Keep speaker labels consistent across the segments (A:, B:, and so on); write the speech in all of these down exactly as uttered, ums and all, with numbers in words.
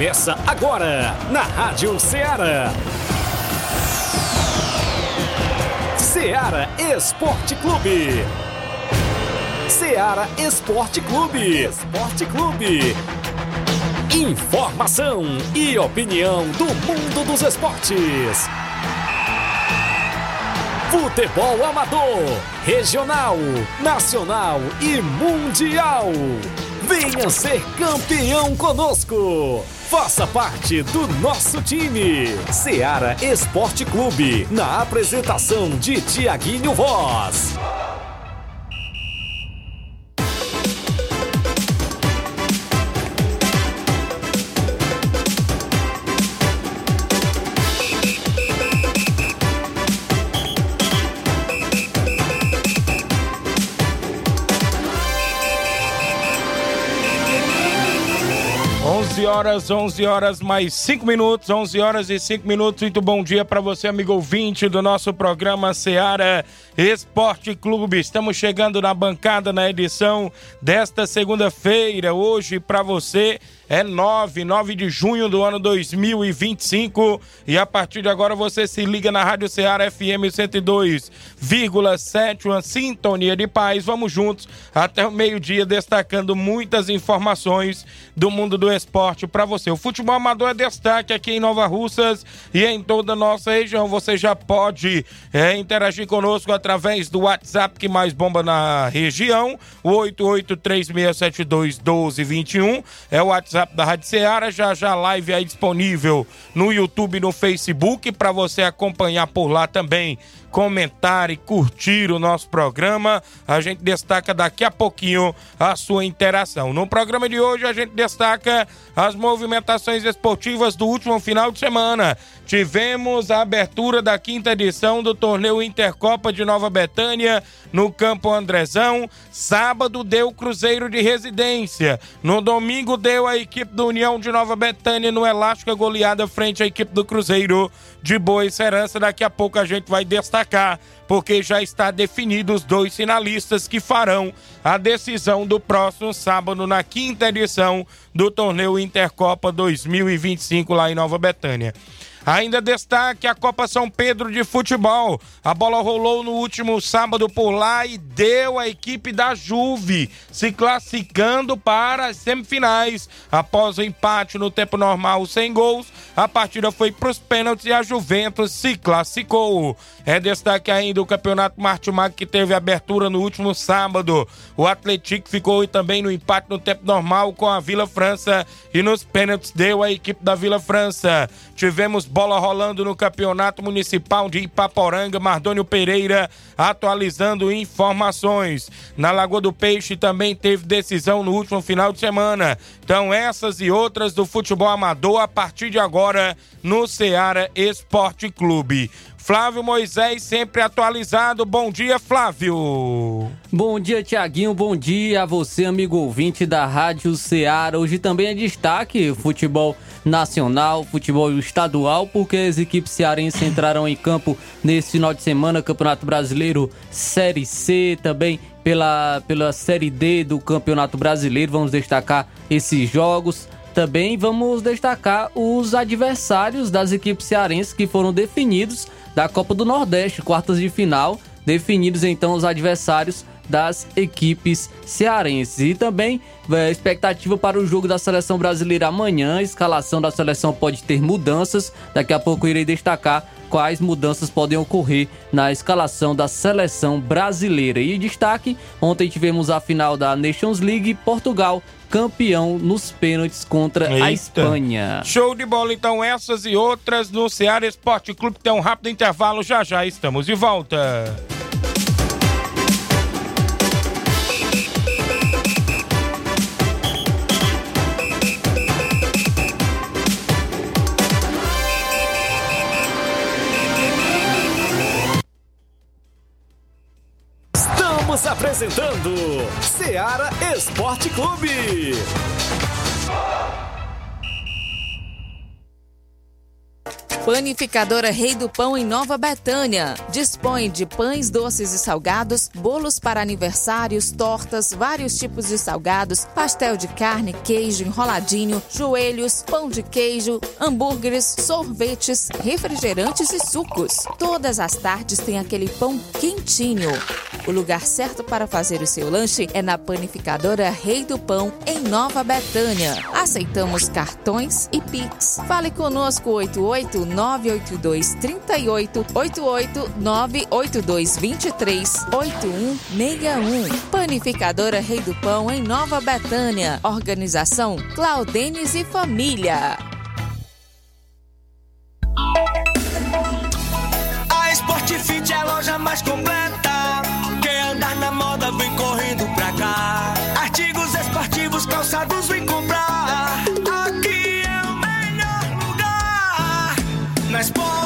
A: Começa agora na Rádio Ceará. Ceará Esporte Clube. Ceará Esporte Clube. Esporte Clube. Informação e opinião do mundo dos esportes. Futebol amador, regional, nacional e mundial. Venha ser campeão conosco. Faça parte do nosso time. Ceará Esporte Clube, na apresentação de Tiaguinho Voz.
B: onze horas, onze horas mais cinco minutos, onze horas e cinco minutos. Muito bom dia para você, amigo ouvinte do nosso programa Ceará Esporte Clube. Estamos chegando na bancada na edição desta segunda-feira. Hoje para você é nove, nove de junho do ano dois mil e vinte e cinco, e a partir de agora você se liga na Rádio Ceará F M cento e dois vírgula sete, uma sintonia de paz. Vamos juntos até o meio-dia, destacando muitas informações do mundo do esporte para você. O futebol amador é destaque aqui em Nova Russas e em toda a nossa região. Você já pode é, interagir conosco através do WhatsApp que mais bomba na região, o oito oito três seis sete dois um dois dois um, é o WhatsApp da Rádio Ceará. Já já a live aí disponível no YouTube e no Facebook para você acompanhar por lá também, comentar e curtir o nosso programa. A gente destaca daqui a pouquinho a sua interação. No programa de hoje a gente destaca as movimentações esportivas do último final de semana. Tivemos a abertura da quinta edição do torneio Intercopa de Nova Betânia no Campo Andrezão. Sábado deu Cruzeiro de Residência. No domingo deu a equipe do União de Nova Betânia no elástica goleada frente à equipe do Cruzeiro de Boa Serança. Daqui a pouco a gente vai destacar, porque já está definido os dois finalistas que farão a decisão do próximo sábado na quinta edição do torneio Intercopa dois mil e vinte e cinco lá em Nova Betânia. Ainda destaque a Copa São Pedro de Futebol. A bola rolou no último sábado por lá e deu a equipe da Juve se classificando para as semifinais. Após o empate no tempo normal sem gols, a partida foi para os pênaltis e a Juventus se classificou. É destaque ainda o Campeonato Martimag, que teve abertura no último sábado. O Atlético ficou também no empate no tempo normal com a Vila França e nos pênaltis deu a equipe da Vila França. Tivemos bola rolando no Campeonato Municipal de Ipaporanga. Mardônio Pereira atualizando informações. Na Lagoa do Peixe também teve decisão no último final de semana. Então essas e outras do futebol amador a partir de agora no Ceará Esporte Clube. Flávio Moisés, sempre atualizado. Bom dia, Flávio.
C: Bom dia, Tiaguinho. Bom dia a você, amigo ouvinte da Rádio Ceará. Hoje também é destaque futebol nacional, futebol estadual, porque as equipes cearenses entraram em campo nesse final de semana, Campeonato Brasileiro Série C, também pela, pela Série D do Campeonato Brasileiro. Vamos destacar esses jogos. Também vamos destacar os adversários das equipes cearenses que foram definidos da Copa do Nordeste, quartas de final, definidos então os adversários das equipes cearenses. E também é, expectativa para o jogo da Seleção Brasileira amanhã. A escalação da seleção pode ter mudanças. Daqui a pouco eu irei destacar quais mudanças podem ocorrer na escalação da Seleção Brasileira. E destaque, ontem tivemos a final da Nations League, Portugal campeão nos pênaltis contra Eita. a Espanha.
B: Show de bola, então, essas e outras no Ceará Esporte Clube. Tem um rápido intervalo, já já estamos de volta.
A: Estamos apresentando Ceará Esporte Clube.
D: Panificadora Rei do Pão em Nova Betânia. Dispõe de pães doces e salgados, bolos para aniversários, tortas, vários tipos de salgados, pastel de carne, queijo, enroladinho, joelhos, pão de queijo, hambúrgueres, sorvetes, refrigerantes e sucos. Todas as tardes tem aquele pão quentinho. O lugar certo para fazer o seu lanche é na Panificadora Rei do Pão, em Nova Betânia. Aceitamos cartões e Pix. Fale conosco oito oito nove oito dois três oito, oito oito nove oito dois dois três, oito um seis um. Panificadora Rei do Pão, em Nova Betânia. Organização Claudenes e Família.
E: A Sportfit é a loja mais completa. Quer andar na moda, vem correndo pra cá. Artigos esportivos, calçados, vem comprar. Aqui é o melhor lugar. Na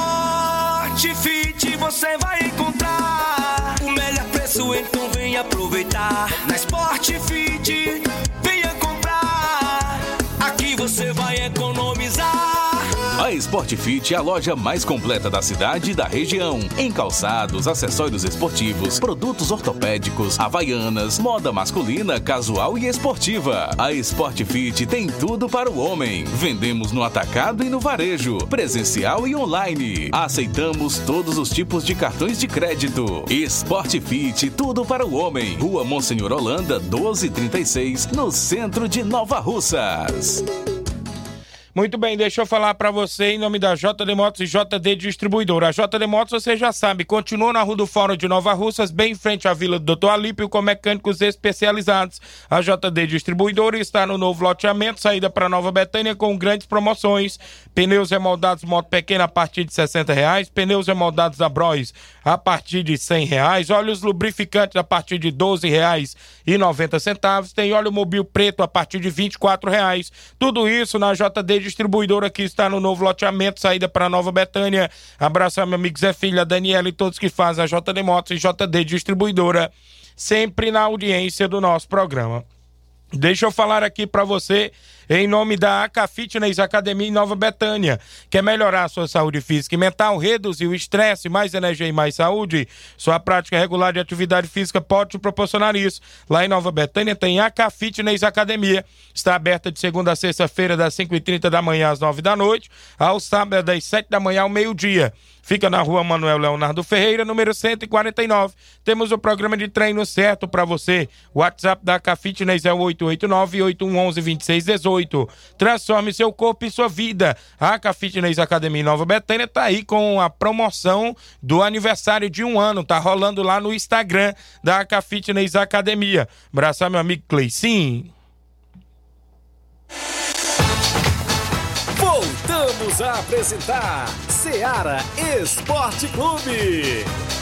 E: Sportfit você vai encontrar o melhor preço, então vem aproveitar. Na Sportfit, venha comprar. Aqui você vai economizar.
F: A Sportfit é a loja mais completa da cidade e da região. Em calçados, acessórios esportivos, produtos ortopédicos, havaianas, moda masculina, casual e esportiva. A Sportfit tem tudo para o homem. Vendemos no atacado e no varejo, presencial e online. Aceitamos todos os tipos de cartões de crédito. Sportfit, tudo para o homem. Rua Monsenhor Holanda, doze trinta e seis, no centro de Nova Russas.
B: Muito bem, deixa eu falar para você em nome da J D Motos e J D Distribuidora. A J D Motos, você já sabe, continua na Rua do Fórum de Nova Russas, bem em frente à Vila do doutor Alípio, com mecânicos especializados. A J D Distribuidora está no novo loteamento, saída para Nova Betânia, com grandes promoções. Pneus remoldados moto pequena a partir de sessenta reais, pneus remoldados da Bros a partir de cem reais, óleos lubrificantes a partir de doze reais e noventa centavos, tem óleo mobil preto a partir de vinte e quatro reais. Tudo isso na J D Distribuidora, que está no novo loteamento, saída para Nova Betânia. Abraço ao meu amigo Zé Filho, a Daniela e todos que fazem a J D Motos e J D Distribuidora, sempre na audiência do nosso programa. Deixa eu falar aqui para você em nome da A K Fitness Academia em Nova Betânia. Quer melhorar a sua saúde física e mental, reduzir o estresse, mais energia e mais saúde? Sua prática regular de atividade física pode te proporcionar isso. Lá em Nova Betânia tem A K Fitness Academia. Está aberta de segunda a sexta-feira, das cinco e trinta da manhã às nove da noite, ao sábado das sete da manhã ao meio-dia. Fica na Rua Manuel Leonardo Ferreira, número cento e quarenta e nove. Temos o programa de treino certo para você. O WhatsApp da A K Fitness é o oito oito nove, oito um um, dois seis um oito. Transforme seu corpo e sua vida. A A K Fitness Academia em Nova Betânia está aí com a promoção do aniversário de um ano. Tá rolando lá no Instagram da A K Fitness Academia. Abraçar meu amigo Cleicinho.
A: Voltamos a apresentar Seara Esporte Clube.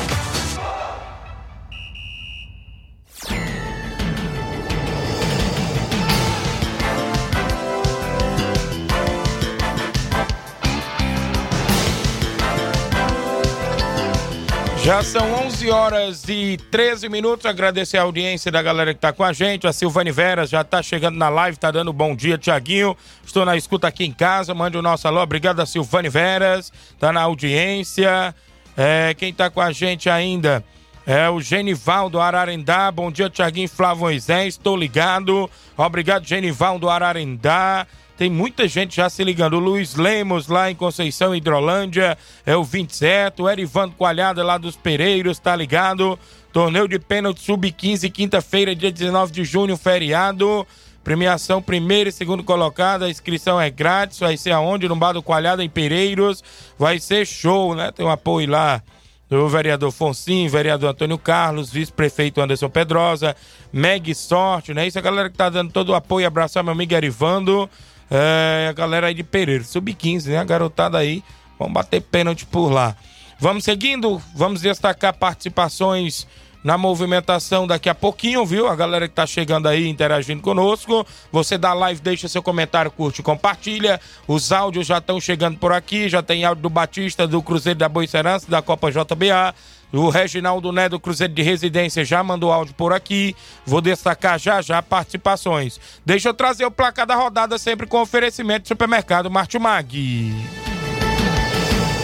B: Já são onze horas e treze minutos. Agradecer a audiência da galera que tá com a gente. A Silvane Veras já tá chegando na live, tá dando bom dia, Tiaguinho. Estou na escuta aqui em casa. Mande o nosso alô. Obrigado a Silvane Veras. Tá na audiência. É, quem tá com a gente ainda é o Genivaldo Ararendá. Bom dia, Tiaguinho, Flávio Moisés. Estou ligado. Obrigado, Genivaldo Ararendá. Tem muita gente já se ligando. O Luiz Lemos, lá em Conceição, Hidrolândia, é o vinte e sete. O Erivando Coalhada, lá dos Pereiros, tá ligado. Torneio de pênalti sub quinze, quinta-feira, dia dezenove de junho, feriado. Premiação primeiro e segundo colocado. A inscrição é grátis. Vai ser aonde? No Bar do Coalhada, em Pereiros. Vai ser show, né? Tem um apoio lá do vereador Foncinho, vereador Antônio Carlos, vice-prefeito Anderson Pedrosa, Meg Sorte, né? Isso, a galera que tá dando todo o apoio. Abraçar meu amigo Erivando. É, a galera aí de Pereira, sub quinze, né? A garotada aí, vamos bater pênalti por lá. Vamos seguindo, vamos destacar participações na movimentação daqui a pouquinho, viu? A galera que tá chegando aí, interagindo conosco. Você da live, deixa seu comentário, curte e compartilha. Os áudios já estão chegando por aqui, já tem áudio do Batista, do Cruzeiro da Boa Serança, da Copa J B A. O Reginaldo Né do Cruzeiro de Residência já mandou áudio por aqui. Vou destacar já já participações. Deixa eu trazer o placar da rodada, sempre com oferecimento do supermercado Martimag.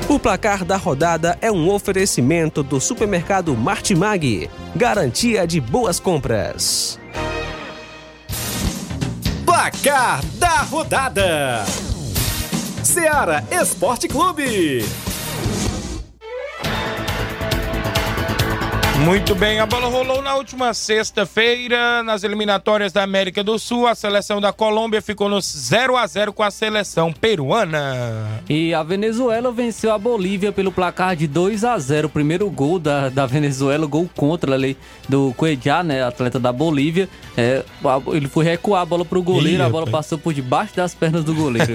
G: O placar da rodada é um oferecimento do supermercado Martimag. Garantia de boas compras.
A: Placar da rodada: Ceará Esporte Clube.
B: Muito bem, a bola rolou na última sexta-feira nas eliminatórias da América do Sul. A seleção da Colômbia ficou no zero a zero com a seleção peruana.
C: E a Venezuela venceu a Bolívia pelo placar de dois a zero. O primeiro gol da, da Venezuela, gol contra ali do Cuellar, né, atleta da Bolívia. É, ele foi recuar a bola pro goleiro, Ih, a bola rapaz. passou por debaixo das pernas do goleiro.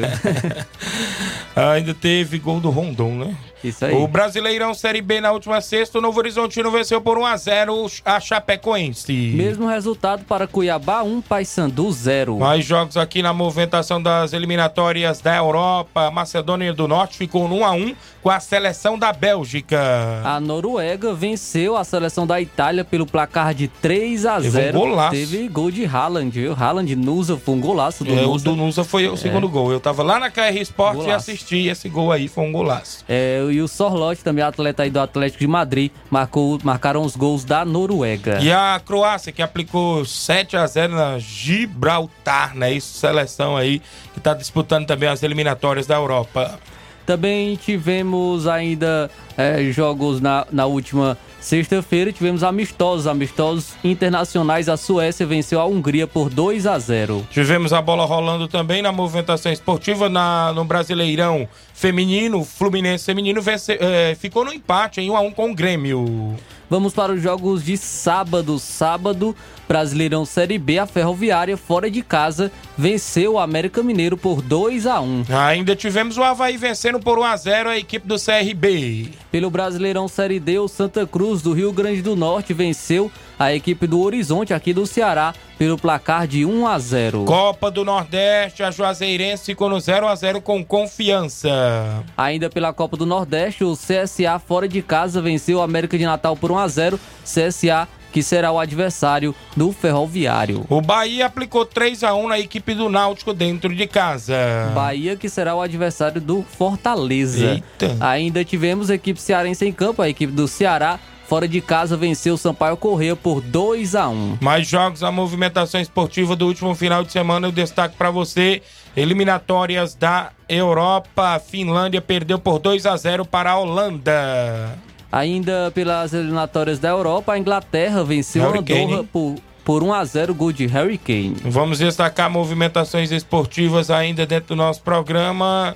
B: Ainda teve gol do Rondon, né?
C: Isso aí.
B: O Brasileirão Série B na última sexta, o Novo Horizontino venceu por um a zero a Chapecoense.
C: Mesmo resultado para Cuiabá, um, Paysandu zero.
B: Mais jogos aqui na movimentação das eliminatórias da Europa. A Macedônia do Norte ficou no um a um com a seleção da Bélgica.
C: A Noruega venceu a seleção da Itália pelo placar de três a zero.
B: Teve um golaço.
C: Teve gol de Haaland, viu? Haaland, Nusa, foi um golaço do
B: é,
C: Nusa.
B: O do Nusa foi o segundo é. gol. Eu tava lá na K R Sport golaço. e assisti esse gol aí, foi um golaço.
C: É, e o Sorloth, também atleta aí do Atlético de Madrid, marcou, marcaram os gols da Noruega.
B: E a Croácia, que aplicou sete a zero na Gibraltar, né? Isso, seleção aí que tá disputando também as eliminatórias da Europa.
C: Também tivemos ainda é, jogos na, na última sexta-feira, tivemos amistosos, amistosos internacionais. A Suécia venceu a Hungria por dois a zero.
B: Tivemos a bola rolando também na movimentação esportiva na, no Brasileirão Feminino. O Fluminense Feminino vence, é, ficou no empate em um a um com o Grêmio.
C: Vamos para os jogos de sábado. Sábado, Brasileirão Série B, a Ferroviária, fora de casa, venceu o América Mineiro por dois a um.
B: Ainda tivemos o Avaí vencendo por um a zero a equipe do C R B.
C: Pelo Brasileirão Série D, o Santa Cruz do Rio Grande do Norte venceu a equipe do Horizonte, aqui do Ceará, pelo placar de um a zero.
B: Copa do Nordeste, a Juazeirense ficou no zero a zero com Confiança.
C: Ainda pela Copa do Nordeste, o C S A fora de casa venceu o América de Natal por um a zero. C S A, que será o adversário do Ferroviário.
B: O Bahia aplicou três a um na equipe do Náutico dentro de casa.
C: Bahia, que será o adversário do Fortaleza.
B: Eita.
C: Ainda tivemos a equipe cearense em campo, a equipe do Ceará fora de casa venceu o Sampaio Corrêa por dois a um.
B: Mais jogos, a movimentação esportiva do último final de semana, eu destaco para você: eliminatórias da Europa. A Finlândia perdeu por dois a zero para a Holanda.
C: Ainda pelas eliminatórias da Europa, a Inglaterra venceu a Andorra por, por um a zero, gol de Harry Kane.
B: Vamos destacar movimentações esportivas ainda dentro do nosso programa.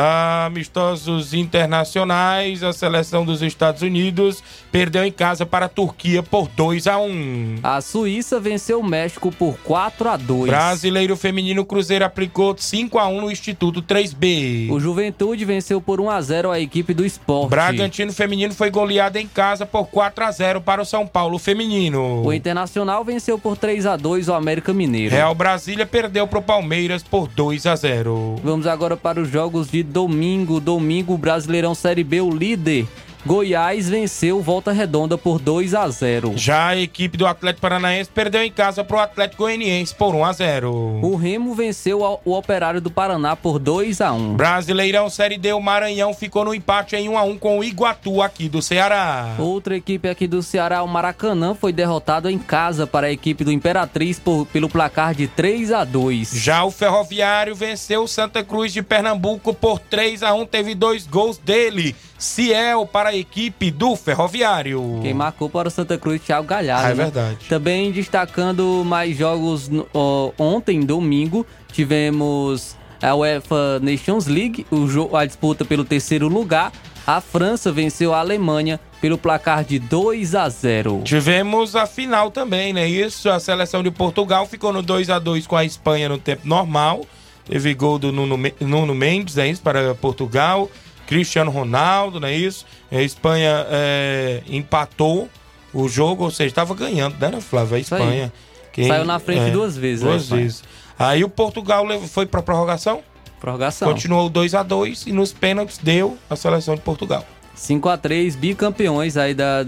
B: Amistosos internacionais, a seleção dos Estados Unidos perdeu em casa para a Turquia por dois a um.
C: A Suíça venceu o México por quatro a dois.
B: Brasileiro Feminino, Cruzeiro aplicou cinco a um no Instituto três B.
C: O Juventude venceu por um a zero a equipe do Sport.
B: Bragantino Feminino foi goleado em casa por quatro a zero para o São Paulo Feminino.
C: O Internacional venceu por três a dois o América Mineiro.
B: Real Brasília perdeu para o Palmeiras por dois a zero.
C: Vamos agora para os jogos de domingo, domingo, Brasileirão Série B, o líder Goiás venceu Volta Redonda por dois a zero.
B: Já a equipe do Atlético Paranaense perdeu em casa para o Atlético Goianiense por um a zero.
C: O Remo venceu o Operário do Paraná por dois a um.
B: Brasileirão Série D, o Maranhão ficou no empate em um a um com o Iguatu aqui do Ceará.
C: Outra equipe aqui do Ceará, o Maracanã, foi derrotado em casa para a equipe do Imperatriz por, pelo placar de três a dois.
B: Já o Ferroviário venceu o Santa Cruz de Pernambuco por três a um, teve dois gols dele. Ciel para a equipe do Ferroviário.
C: Quem marcou para o Santa Cruz, Thiago Galhardo.
B: Ah, é verdade.
C: Também destacando mais jogos ó, ontem, domingo, tivemos a UEFA Nations League, o jogo, a disputa pelo terceiro lugar. A França venceu a Alemanha pelo placar de dois a zero.
B: Tivemos a final também, né? Isso, a seleção de Portugal ficou no dois a dois com a Espanha no tempo normal. Teve gol do Nuno, Nuno Mendes, é isso, para Portugal. Cristiano Ronaldo, não é isso? A Espanha é, empatou o jogo, ou seja, estava ganhando, né, Flávio? A Espanha.
C: Quem, Saiu na frente é, duas vezes.
B: Duas vezes. Aí o Portugal foi para prorrogação?
C: Prorrogação.
B: Continuou dois a dois e nos pênaltis deu a seleção de Portugal.
C: cinco a três, bicampeões aí da, da,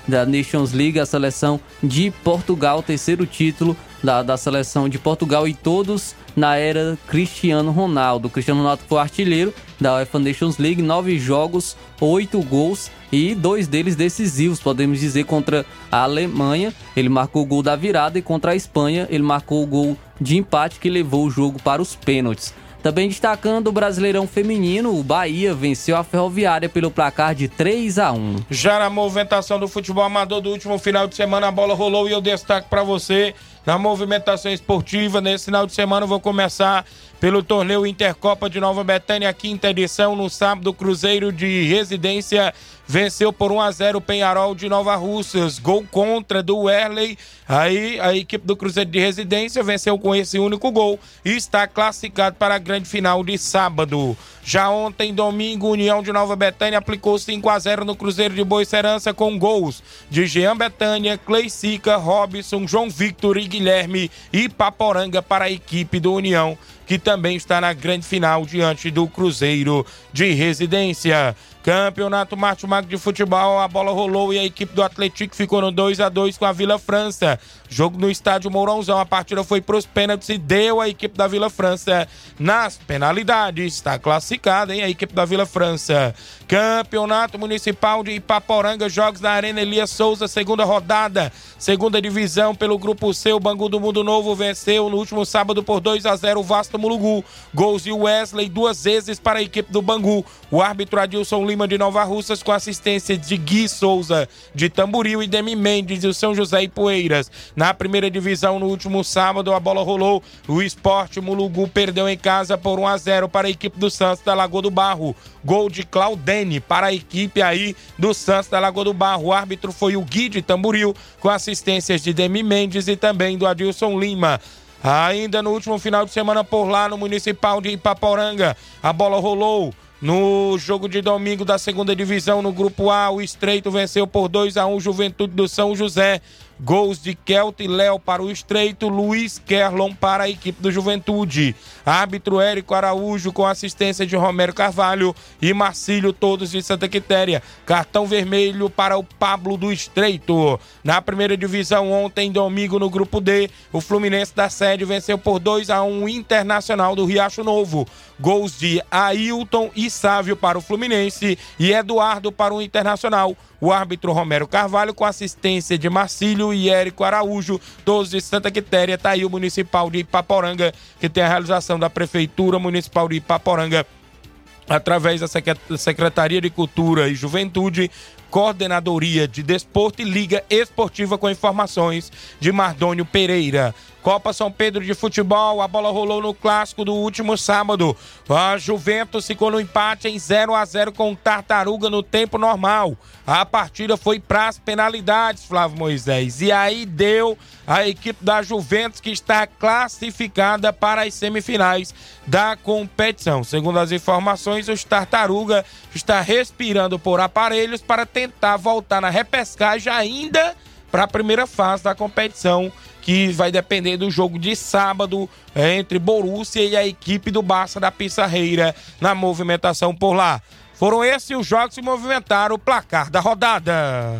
C: da Nations League, a seleção de Portugal, terceiro título da, da seleção de Portugal, e todos na era Cristiano Ronaldo. Cristiano Ronaldo foi artilheiro da UEFA Nations League, nove jogos, oito gols e dois deles decisivos, podemos dizer, contra a Alemanha. Ele marcou o gol da virada, e contra a Espanha ele marcou o gol de empate que levou o jogo para os pênaltis. Também destacando o Brasileirão Feminino, o Bahia venceu a Ferroviária pelo placar de três a um.
B: Já na movimentação do futebol amador do último final de semana, a bola rolou e eu destaco para você na movimentação esportiva. Nesse final de semana eu vou começar pelo torneio Intercopa de Nova Betânia, quinta edição. No sábado, o Cruzeiro de Residência venceu por um a zero o Penharol de Nova Russas. Gol contra do Werley. Aí a equipe do Cruzeiro de Residência venceu com esse único gol e está classificado para a grande final de sábado. Já ontem, domingo, União de Nova Betânia aplicou cinco a zero no Cruzeiro de Boicerança com gols de Jean Betânia, Cleicica, Robson, João Victor e Guilherme e Paporanga para a equipe do União, que também está na grande final diante do Cruzeiro de Residência. Campeonato Martimag de Futebol, a bola rolou e a equipe do Atlético ficou no dois a dois com a Vila França. Jogo no estádio Mourãozão, a partida foi para os pênaltis e deu a equipe da Vila França nas penalidades. Está classificada, hein, a equipe da Vila França. Campeonato Municipal de Ipaporanga, jogos na Arena Elias Souza, segunda rodada, segunda divisão pelo Grupo C. O Bangu do Mundo Novo venceu no último sábado por dois a zero o Vasco Mulugu. Gols de Wesley duas vezes para a equipe do Bangu. O árbitro Adilson Lima de Nova Russas com assistência de Gui Souza de Tamboril e Demi Mendes de São José e Poeiras. Na primeira divisão, no último sábado, a bola rolou. O Sport Mulugu perdeu em casa por um a zero para a equipe do Santos da Lagoa do Barro. Gol de Claudene para a equipe aí do Santos da Lagoa do Barro. O árbitro foi o Gui de Tamboril com assistências de Demi Mendes e também do Adilson Lima. Ainda no último final de semana por lá no Municipal de Ipaporanga, a bola rolou. No jogo de domingo da segunda divisão, no Grupo A, o Estreito venceu por dois a um o Juventude do São José. Gols de Kelto e Léo para o Estreito, Luiz Kerlon para a equipe do Juventude. Árbitro Érico Araújo com assistência de Romero Carvalho e Marcílio, todos de Santa Quitéria. Cartão vermelho para o Pablo do Estreito. Na primeira divisão, ontem, domingo, no Grupo D, o Fluminense da Sede venceu por dois a um o Internacional do Riacho Novo. Gols de Ailton e Sávio para o Fluminense e Eduardo para o Internacional. O árbitro Romero Carvalho com assistência de Marcílio e Érico Araújo, todos de Santa Quitéria. Tá aí o Municipal de Ipaporanga, que tem a realização da Prefeitura Municipal de Ipaporanga, através da Secretaria de Cultura e Juventude, Coordenadoria de Desporto e Liga Esportiva, com informações de Mardônio Pereira. Copa São Pedro de Futebol, a bola rolou no clássico do último sábado. A Juventus ficou no empate em zero a zero com o Tartaruga no tempo normal. A partida foi para as penalidades, Flávio Moisés. E aí deu a equipe da Juventus, que está classificada para as semifinais da competição. Segundo as informações, o Tartaruga está respirando por aparelhos para tentar voltar na repescagem ainda para a primeira fase da competição, que vai depender do jogo de sábado entre Borussia e a equipe do Barça da Pissarreira na movimentação por lá. Foram esses os jogos que movimentaram o placar da rodada.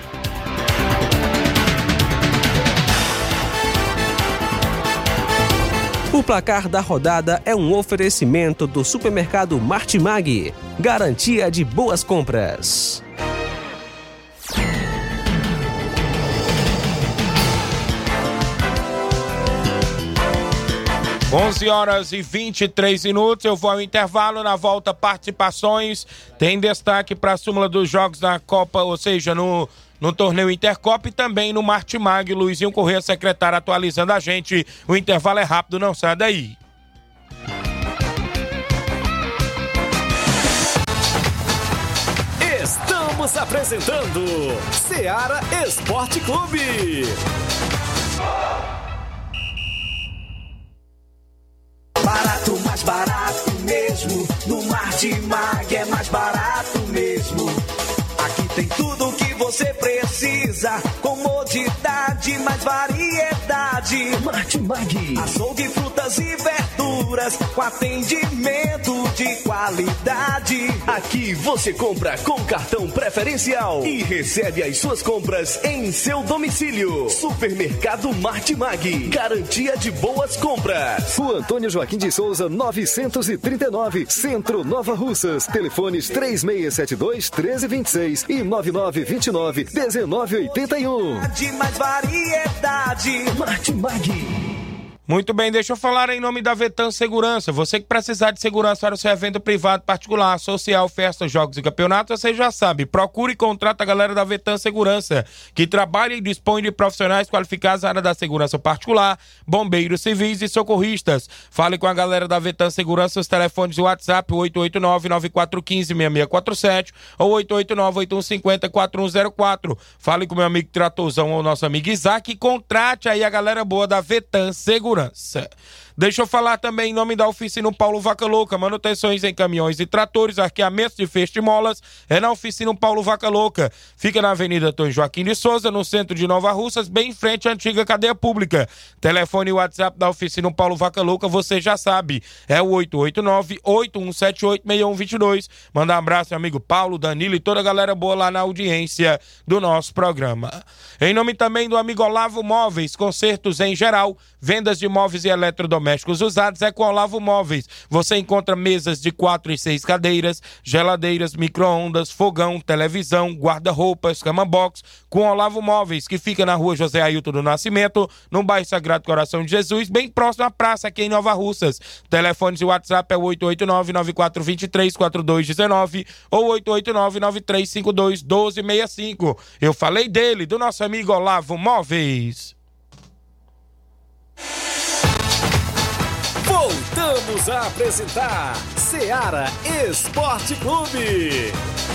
G: O placar da rodada é um oferecimento do supermercado Martimag. Garantia de boas compras.
B: onze horas e vinte e três minutos, eu vou ao intervalo. Na volta, participações. Tem destaque para a súmula dos jogos da Copa, ou seja, no, no torneio Intercopa e também no Martimag. Luizinho Corrêa, secretário, atualizando a gente. O intervalo é rápido, não sai daí.
A: Estamos apresentando Seara Esporte Clube.
E: Barato, mais barato mesmo. No Martimag é mais barato mesmo. Aqui tem tudo o que você precisa. Comodidade, mais variedade. Martimag. Açougue, frutas e verduras com atendimento de qualidade.
H: Aqui você compra com cartão preferencial e recebe as suas compras em seu domicílio. Supermercado Martimag. Garantia de boas compras.
I: Rua Antônio Joaquim de Souza, novecentos e trinta e nove, Centro, Nova Russas. Telefones três seis sete dois, um três dois seis e nove nove dois nove, um nove oito um.
E: De mais variedade. Martimag.
B: Muito bem, deixa eu falar em nome da Vetan Segurança. Você que precisar de segurança para o seu evento privado, particular, social, festas, jogos e campeonatos, você já sabe. Procure e contrate a galera da Vetan Segurança, que trabalha e dispõe de profissionais qualificados na área da segurança particular, bombeiros civis e socorristas. Fale com a galera da Vetan Segurança, os telefones do WhatsApp oito oito nove, nove quatro um cinco, seis seis quatro sete ou oito oito nove, oito um cinco zero, quatro um zero quatro. Fale com meu amigo Tratorzão ou nosso amigo Isaac e contrate aí a galera boa da Vetan Segurança. Deixa eu falar também em nome da oficina Paulo Vaca Louca, manutenções em caminhões e tratores, arqueamentos de feixe de molas, é na oficina Paulo Vaca Louca. Fica na Avenida Antônio Joaquim de Souza, no centro de Nova Russas, bem em frente à antiga cadeia pública. Telefone e WhatsApp da oficina Paulo Vaca Louca, você já sabe, é o oito oito nove, oito um sete oito, seis um dois dois. Manda um abraço, meu amigo Paulo, Danilo e toda a galera boa lá na audiência do nosso programa. Em nome também do amigo Olavo Móveis, consertos em geral, vendas de móveis e eletrodomésticos usados é com Olavo Móveis. Você encontra mesas de quatro e seis cadeiras, geladeiras, micro-ondas, fogão, televisão, guarda-roupas, cama box, com Olavo Móveis, que fica na rua José Ailton do Nascimento, no bairro Sagrado Coração de Jesus, bem próximo à praça aqui em Nova Russas. Telefones e WhatsApp é oito oito nove, nove quatro dois três, quatro dois um nove ou oito oito nove, nove três cinco dois, um dois seis cinco. Eu falei dele, do nosso amigo Olavo Móveis.
A: Voltamos a apresentar Seara Esporte Clube.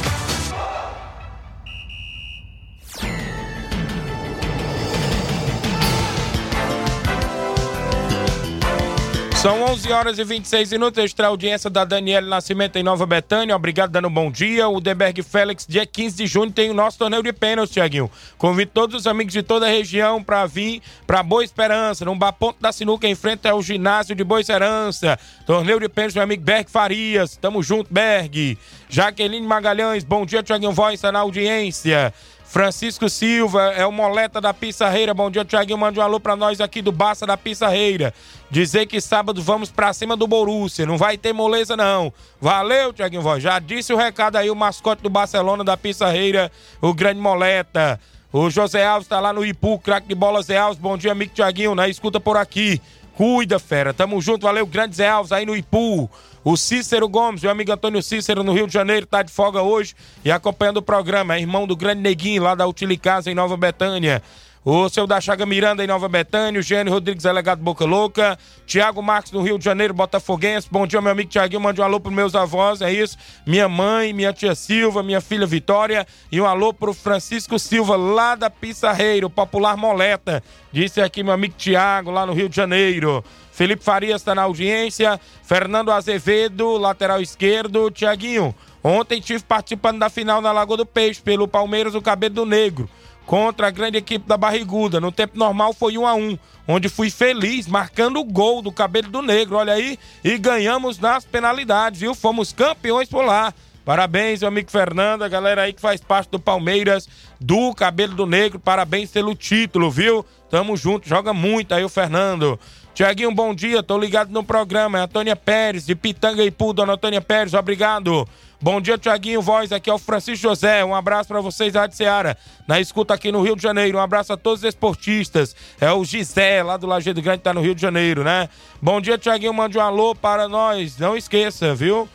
B: São onze horas e vinte e seis minutos, extra audiência da Daniela Nascimento em Nova Betânia. Obrigado, dando um bom dia. O Deberg Félix, dia quinze de junho, tem o nosso torneio de pênalti, Tiaguinho. Convido todos os amigos de toda a região para vir para Boa Esperança, no Bar Ponto da Sinuca, em frente ao ginásio de Boa Esperança. Torneio de pênalti, meu amigo Berg Farias. Tamo junto, Berg. Jaqueline Magalhães, bom dia, Tiaguinho Voz, tá na audiência. Francisco Silva, é o Moleta da Pissarreira. Bom dia, Tiaguinho. Mande um alô pra nós aqui do Baça da Pissarreira. Dizer que sábado vamos pra cima do Borussia. Não vai ter moleza, não. Valeu, Tiaguinho Voz. Já disse o recado aí, o mascote do Barcelona da Pissarreira, o grande Moleta. O José Alves tá lá no Ipu, craque de bola, Zé Alves. Bom dia, amigo Tiaguinho, né? Escuta por aqui. Cuida, fera. Tamo junto. Valeu, grande Zé Alves aí no Ipu. O Cícero Gomes, meu amigo Antônio Cícero, no Rio de Janeiro, tá de folga hoje e acompanhando o programa. É irmão do grande Neguinho, lá da Utilicasa, em Nova Betânia. O seu da Chaga Miranda, em Nova Betânia. O Gênio Rodrigues, delegado Boca Louca. Tiago Marques, no Rio de Janeiro, Botafoguense. Bom dia, meu amigo Tiaguinho. Mande um alô pros meus avós, é isso. Minha mãe, minha tia Silva, minha filha Vitória. E um alô pro Francisco Silva, lá da Pissarreira, o popular Moleta. Disse aqui meu amigo Tiago, lá no Rio de Janeiro. Felipe Farias está na audiência. Fernando Azevedo, lateral esquerdo. Tiaguinho, ontem estive participando da final na Lagoa do Peixe, pelo Palmeiras, o Cabelo do Negro, contra a grande equipe da Barriguda. No tempo normal foi um a um, onde fui feliz, marcando o gol do Cabelo do Negro, olha aí, e ganhamos nas penalidades, viu? Fomos campeões por lá. Parabéns, meu amigo Fernando, a galera aí que faz parte do Palmeiras, do Cabelo do Negro, parabéns pelo título, viu? Tamo junto, joga muito aí o Fernando. Tiaguinho, bom dia, tô ligado no programa, é Antônia Pérez, de Pitanga e Ipu, dona Antônia Pérez, obrigado. Bom dia, Tiaguinho, voz, aqui é o Francisco José, um abraço pra vocês da Rádio Seara, na escuta aqui no Rio de Janeiro, um abraço a todos os esportistas, é o Gisé, lá do Lajeado Grande, tá no Rio de Janeiro, né? Bom dia, Tiaguinho, mande um alô para nós, não esqueça, viu?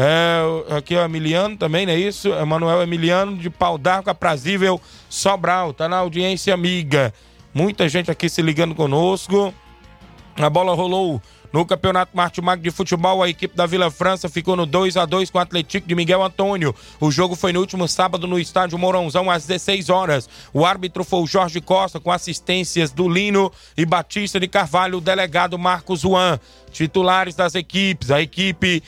B: É, aqui é o Emiliano também, não é isso? Emanuel Emiliano, de Pau d'Arco, Aprazível, Sobral, tá na audiência amiga, muita gente aqui se ligando conosco. A bola rolou no Campeonato Martimag de Futebol. A equipe da Vila França ficou no dois a dois com o Atlético de Miguel Antônio. O jogo foi no último sábado no estádio Mourãozão às dezesseis horas. O árbitro foi o Jorge Costa, com assistências do Lino e Batista de Carvalho, o delegado Marcos Juan. Titulares das equipes. A equipe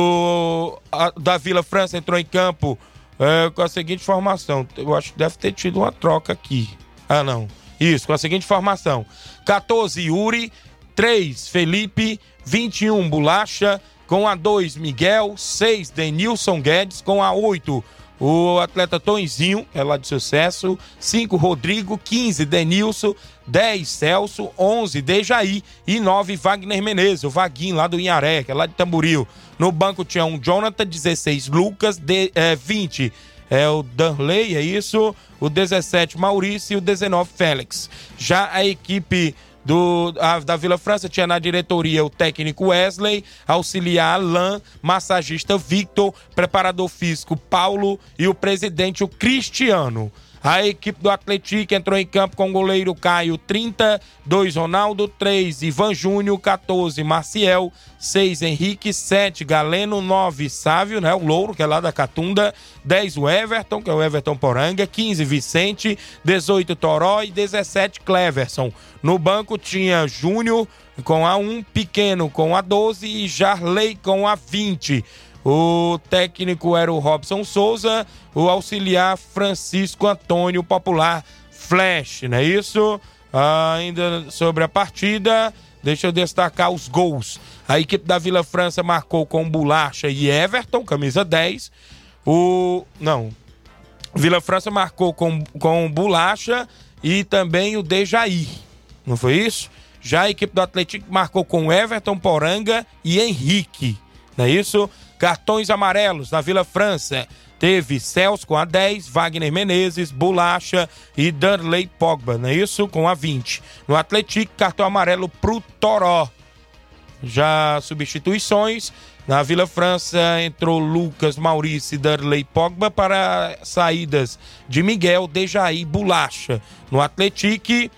B: do, a, da Vila França entrou em campo é, com a seguinte formação. Eu acho que deve ter tido uma troca aqui. Ah, não. Isso, com a seguinte formação: quatorze, Yuri, três, Felipe, vinte e um, Bolacha, com a dois, Miguel, seis, Denilson Guedes, com a oito, o atleta Tonzinho, é lá de Sucesso, cinco, Rodrigo, quinze, Denilson, dez, Celso, onze, Dejaí e nove, Wagner Menezes, o Vaguinho lá do Inharé, que é lá de Tamboril. No banco tinha um Jonathan, dezesseis, Lucas, de, é, vinte, é o Danley, é isso, o dezessete, Maurício e o dezenove, Félix. Já a equipe do, a, da Vila França tinha na diretoria o técnico Wesley, auxiliar Alain, massagista Victor, preparador físico Paulo e o presidente o Cristiano. A equipe do Atlético entrou em campo com o goleiro Caio, trinta, dois, Ronaldo, três, Ivan Júnior, quatorze, Maciel, seis, Henrique, sete, Galeno, nove, Sávio, né, o Louro, que é lá da Catunda, dez, o Everton, que é o Everton Poranga, quinze, Vicente, dezoito, Toró e dezessete, Cleverson. No banco tinha Júnior com a um, Pequeno com a doze e Jarley com a vinte. O técnico era o Robson Souza, o auxiliar Francisco Antônio Popular Flash, não é isso? Ah, ainda sobre a partida, deixa eu destacar os gols. A equipe da Vila França marcou com Bolacha e Everton, camisa dez. O... Não. Vila França marcou com, com Bolacha e também o Dejaí, não foi isso? Já a equipe do Atlético marcou com Everton Poranga e Henrique, não é isso? Cartões amarelos na Vila França. Teve Celso com a dez, Wagner Menezes, Bolacha e Darley Pogba, não é isso? Com a vinte. No Atlético, cartão amarelo pro Toró. Já substituições. Na Vila França entrou Lucas, Maurício e Darley Pogba para saídas de Miguel, Dejaí e Bolacha. No Atlético,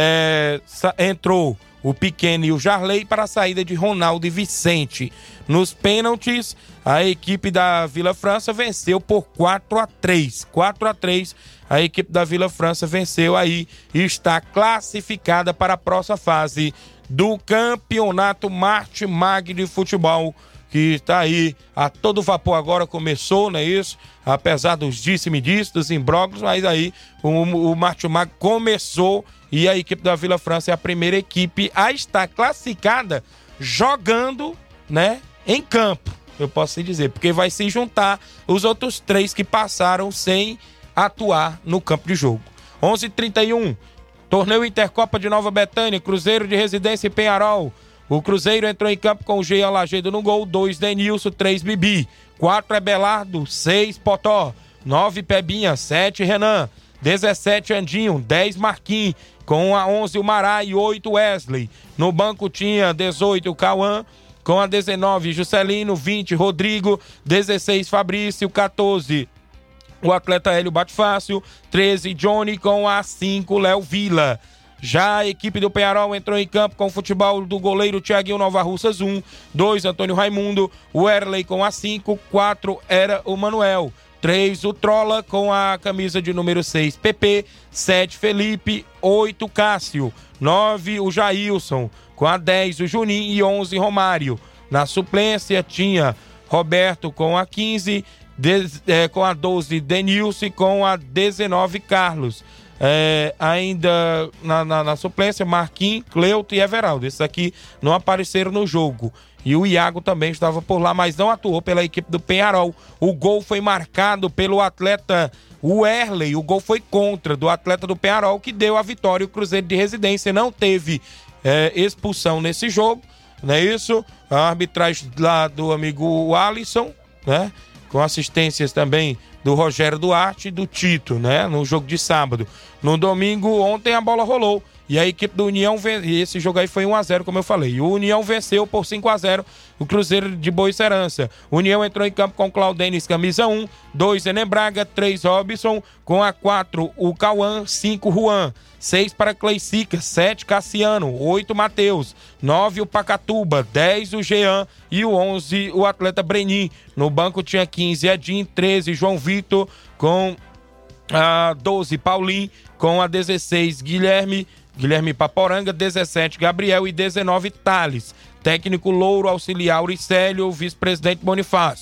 B: é, entrou o Pequeno e o Jarley para a saída de Ronaldo e Vicente. Nos pênaltis, a equipe da Vila França venceu por quatro a três. quatro a três, a equipe da Vila França venceu aí e está classificada para a próxima fase do Campeonato Martimag de Futebol, que está aí a todo vapor agora, começou, não é isso? Apesar dos disse-me-disse, dos imbróglios, mas aí o, o Martimag começou e a equipe da Vila França é a primeira equipe a estar classificada jogando, né, em campo, eu posso dizer, porque vai se juntar os outros três que passaram sem atuar no campo de jogo. onze e trinta e um, torneio Intercopa de Nova Betânia, Cruzeiro de Residência e Penharol. O Cruzeiro entrou em campo com o Jean Lagedo no gol, dois, Denilson, três, Bibi, quatro, Ebelardo, seis, Potó, nove, Pebinha, sete, Renan, dezessete, Andinho, dez, Marquinhos, com a onze, o Mará e oito, Wesley. No banco tinha dezoito, o Cauã, com a dezenove, Juscelino, vinte, Rodrigo, dezesseis, Fabrício, quatorze, o atleta Hélio Batefácil, treze, Johnny, com a cinco, Léo Vila. Já a equipe do Penharol entrou em campo com o futebol do goleiro Thiaguinho Nova Russas, um, dois, Antônio Raimundo, o Erley com a cinco, quatro, era o Manuel, três, o Trola com a camisa de número seis, P P, sete, Felipe, oito, Cássio, nove, o Jailson, com a dez, o Juninho e onze, Romário. Na suplência tinha Roberto com a quinze, dez, é, com a doze, Denilson e com a dezenove, Carlos. É, ainda na, na, na suplência, Marquinhos, Cleuto e Everaldo. Esses aqui não apareceram no jogo. E o Iago também estava por lá, mas não atuou pela equipe do Penharol. O gol foi marcado pelo atleta Werley. O gol foi contra do atleta do Penharol, que deu a vitória. O Cruzeiro de Residência não teve é, expulsão nesse jogo, não é isso? A arbitragem lá do amigo Alisson, né? Com assistências também do Rogério Duarte e do Tito, né? No jogo de sábado. No domingo, ontem, a bola rolou. E a equipe do União, e esse jogo aí foi um a zero, como eu falei. O União venceu por cinco a zero o Cruzeiro de Boa Serança. O União entrou em campo com Claudenis, camisa um, dois, Enem Braga, três, Robson, com a quatro, o Cauã, cinco, Juan, seis para Cleicica, sete, Cassiano, oito, Matheus, nove, o Pacatuba, dez, o Jean e o onze, o atleta Brenin. No banco tinha quinze, Edinho, treze, João Vitor, com a doze, Paulinho, com a dezesseis, Guilherme, Guilherme Paporanga, dezessete, Gabriel e dezenove, Thales. Técnico Louro, auxiliar Auricélio, vice-presidente Bonifácio.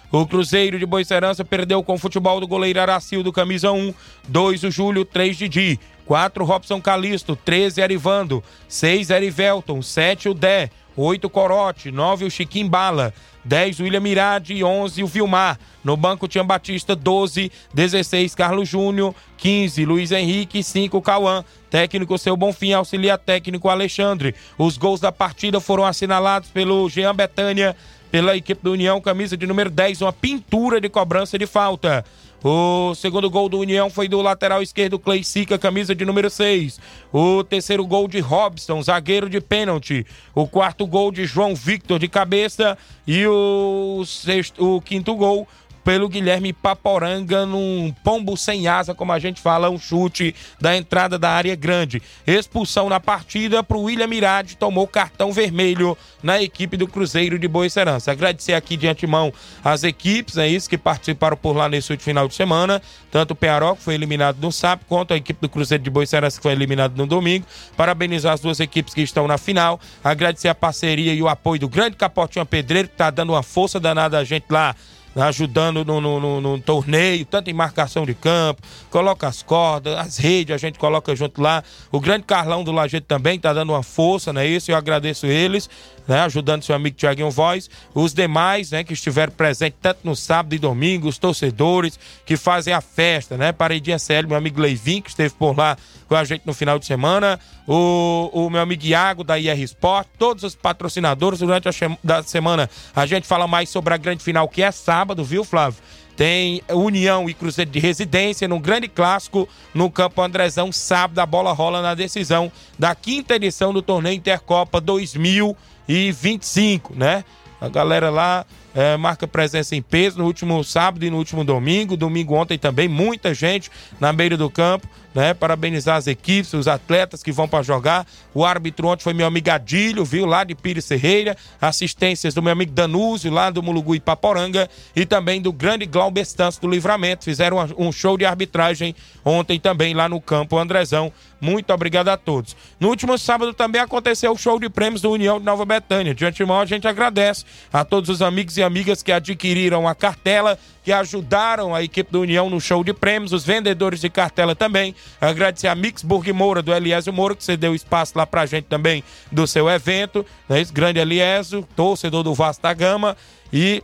B: O Cruzeiro de Boicerança perdeu com o futebol do goleiro Aracildo, camisa um, dois o Júlio, três Didi, quatro Robson Calisto, treze Arivando, seis Erivelton, sete o Dé, oito Corote, nove o Chiquim Bala, dez o William Mirade, onze o Vilmar. No banco tinha Batista, doze, dezesseis Carlos Júnior, quinze Luiz Henrique, cinco Cauã. Técnico Seu Bonfim, auxilia técnico Alexandre. Os gols da partida foram assinalados pelo Jean Betânia, pela equipe do União, camisa de número dez, uma pintura de cobrança de falta. O segundo gol do União foi do lateral esquerdo Clay Sica, camisa de número seis. O terceiro gol de Robson, zagueiro de pênalti. O quarto gol de João Victor de cabeça. E o, sexto, o quinto gol pelo Guilherme Paporanga num pombo sem asa, como a gente fala, um chute da entrada da área grande. Expulsão na partida para o William Mirade, tomou cartão vermelho na equipe do Cruzeiro de Boicerança. Agradecer aqui de antemão as equipes, é isso, que participaram por lá nesse último final de semana, tanto o Pearol, que foi eliminado no sábado, quanto a equipe do Cruzeiro de Boicerança, que foi eliminado no domingo. Parabenizar as duas equipes que estão na final, agradecer a parceria e o apoio do grande Capotinho Pedreiro, que está dando uma força danada a gente lá, ajudando no, no, no, no torneio, tanto em marcação de campo, coloca as cordas, as redes, a gente coloca junto lá. O grande Carlão do Lajeado também tá dando uma força, não é isso? Eu agradeço eles, né, ajudando seu amigo Thiaguinho Voz, os demais, né, que estiveram presentes tanto no sábado e domingo, os torcedores que fazem a festa, né, Paredinha C L, meu amigo Leivinho, que esteve por lá com a gente no final de semana, o, o meu amigo Iago da I R Sport, todos os patrocinadores. Durante a da semana a gente fala mais sobre a grande final, que é sábado, viu, Flávio? Tem União e Cruzeiro de Residência num grande clássico no Campo Andrezão. Sábado a bola rola na decisão da quinta edição do torneio Intercopa dois mil e vinte e cinco, né? A galera lá é, marca presença em peso no último sábado e no último domingo. Domingo ontem também, muita gente na beira do campo, né? Parabenizar as equipes, os atletas que vão para jogar. O árbitro ontem foi meu amigo Adílio, viu? Lá de Pires Ferreira. Assistências do meu amigo Danúzio, lá do Mulugu e Paporanga. E também do grande Glauber Estanço do Livramento. Fizeram um show de arbitragem ontem também lá no Campo Andrezão. Muito obrigado a todos. No último sábado também aconteceu o show de prêmios do União de Nova Betânia. De antemão a gente agradece a todos os amigos e amigas que adquiriram a cartela, que ajudaram a equipe do União no show de prêmios, os vendedores de cartela também. Agradecer a Mix Burg Moura, do Eliésio Moura, que cedeu espaço lá pra gente também do seu evento, né? Esse grande Eliésio, torcedor do Vasco da Gama, e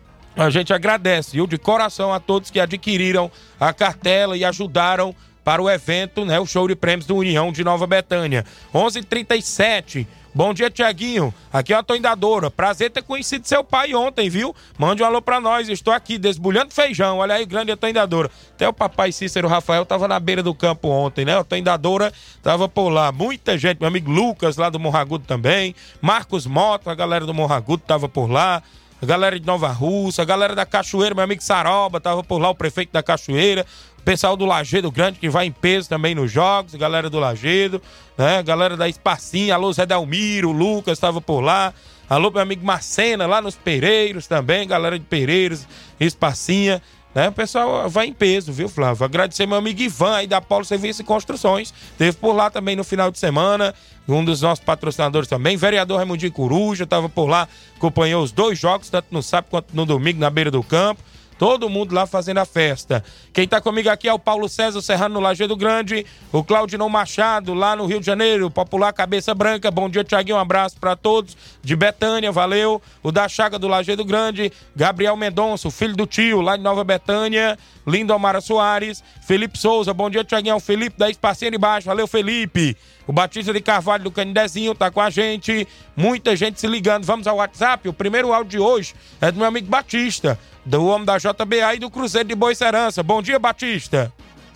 B: a gente agradece, viu, de coração a todos que adquiriram a cartela e ajudaram para o evento, né, o show de prêmios do União de Nova Betânia. onze e trinta e sete. Bom dia, Tiaguinho. Aqui é a Antônio da Doura. Prazer ter conhecido seu pai ontem, viu? Mande um alô pra nós. Estou aqui desbulhando feijão. Olha aí, grande Antônio da Doura. Até o papai Cícero Rafael tava na beira do campo ontem, né? O Antônio da Doura tava por lá. Muita gente. Meu amigo Lucas, lá do Morragudo também. Marcos Mota, a galera do Morragudo tava por lá. A galera de Nova Rússia, a galera da Cachoeira, meu amigo Saroba, tava por lá, o prefeito da Cachoeira. O pessoal do Lajeado Grande, que vai em peso também nos jogos, a galera do Lajeado, né? A galera da Espacinha, alô Zé Delmiro, o Lucas tava por lá. Alô meu amigo Marcena, lá nos Pereiros também, galera de Pereiros, Espacinha. Né? O pessoal vai em peso, viu, Flávio? Agradecer meu amigo Ivan aí da Polo Serviço e Construções. Teve por lá também no final de semana. Um dos nossos patrocinadores também. Vereador Raimundinho Coruja, estava por lá, acompanhou os dois jogos, tanto no sábado quanto no domingo, na beira do campo. Todo mundo lá fazendo a festa. Quem tá comigo aqui é o Paulo César Serrano no Lajeado Grande, o Claudinão Machado lá no Rio de Janeiro, popular Cabeça Branca. Bom dia, Thiaguinho, um abraço pra todos de Betânia, valeu. O da Chaga do Lajeado Grande, Gabriel Mendonça, o filho do tio lá de Nova Betânia, Lindomara Soares, Felipe Souza, bom dia, Thiaguinho, Felipe da Espacinha de Baixo, valeu, Felipe. O Batista de Carvalho do Canidezinho tá com a gente, muita gente se ligando. Vamos ao WhatsApp, o primeiro áudio de hoje é do meu amigo Batista, do homem da J B A e do Cruzeiro de Boicerança. Bom dia, Batista.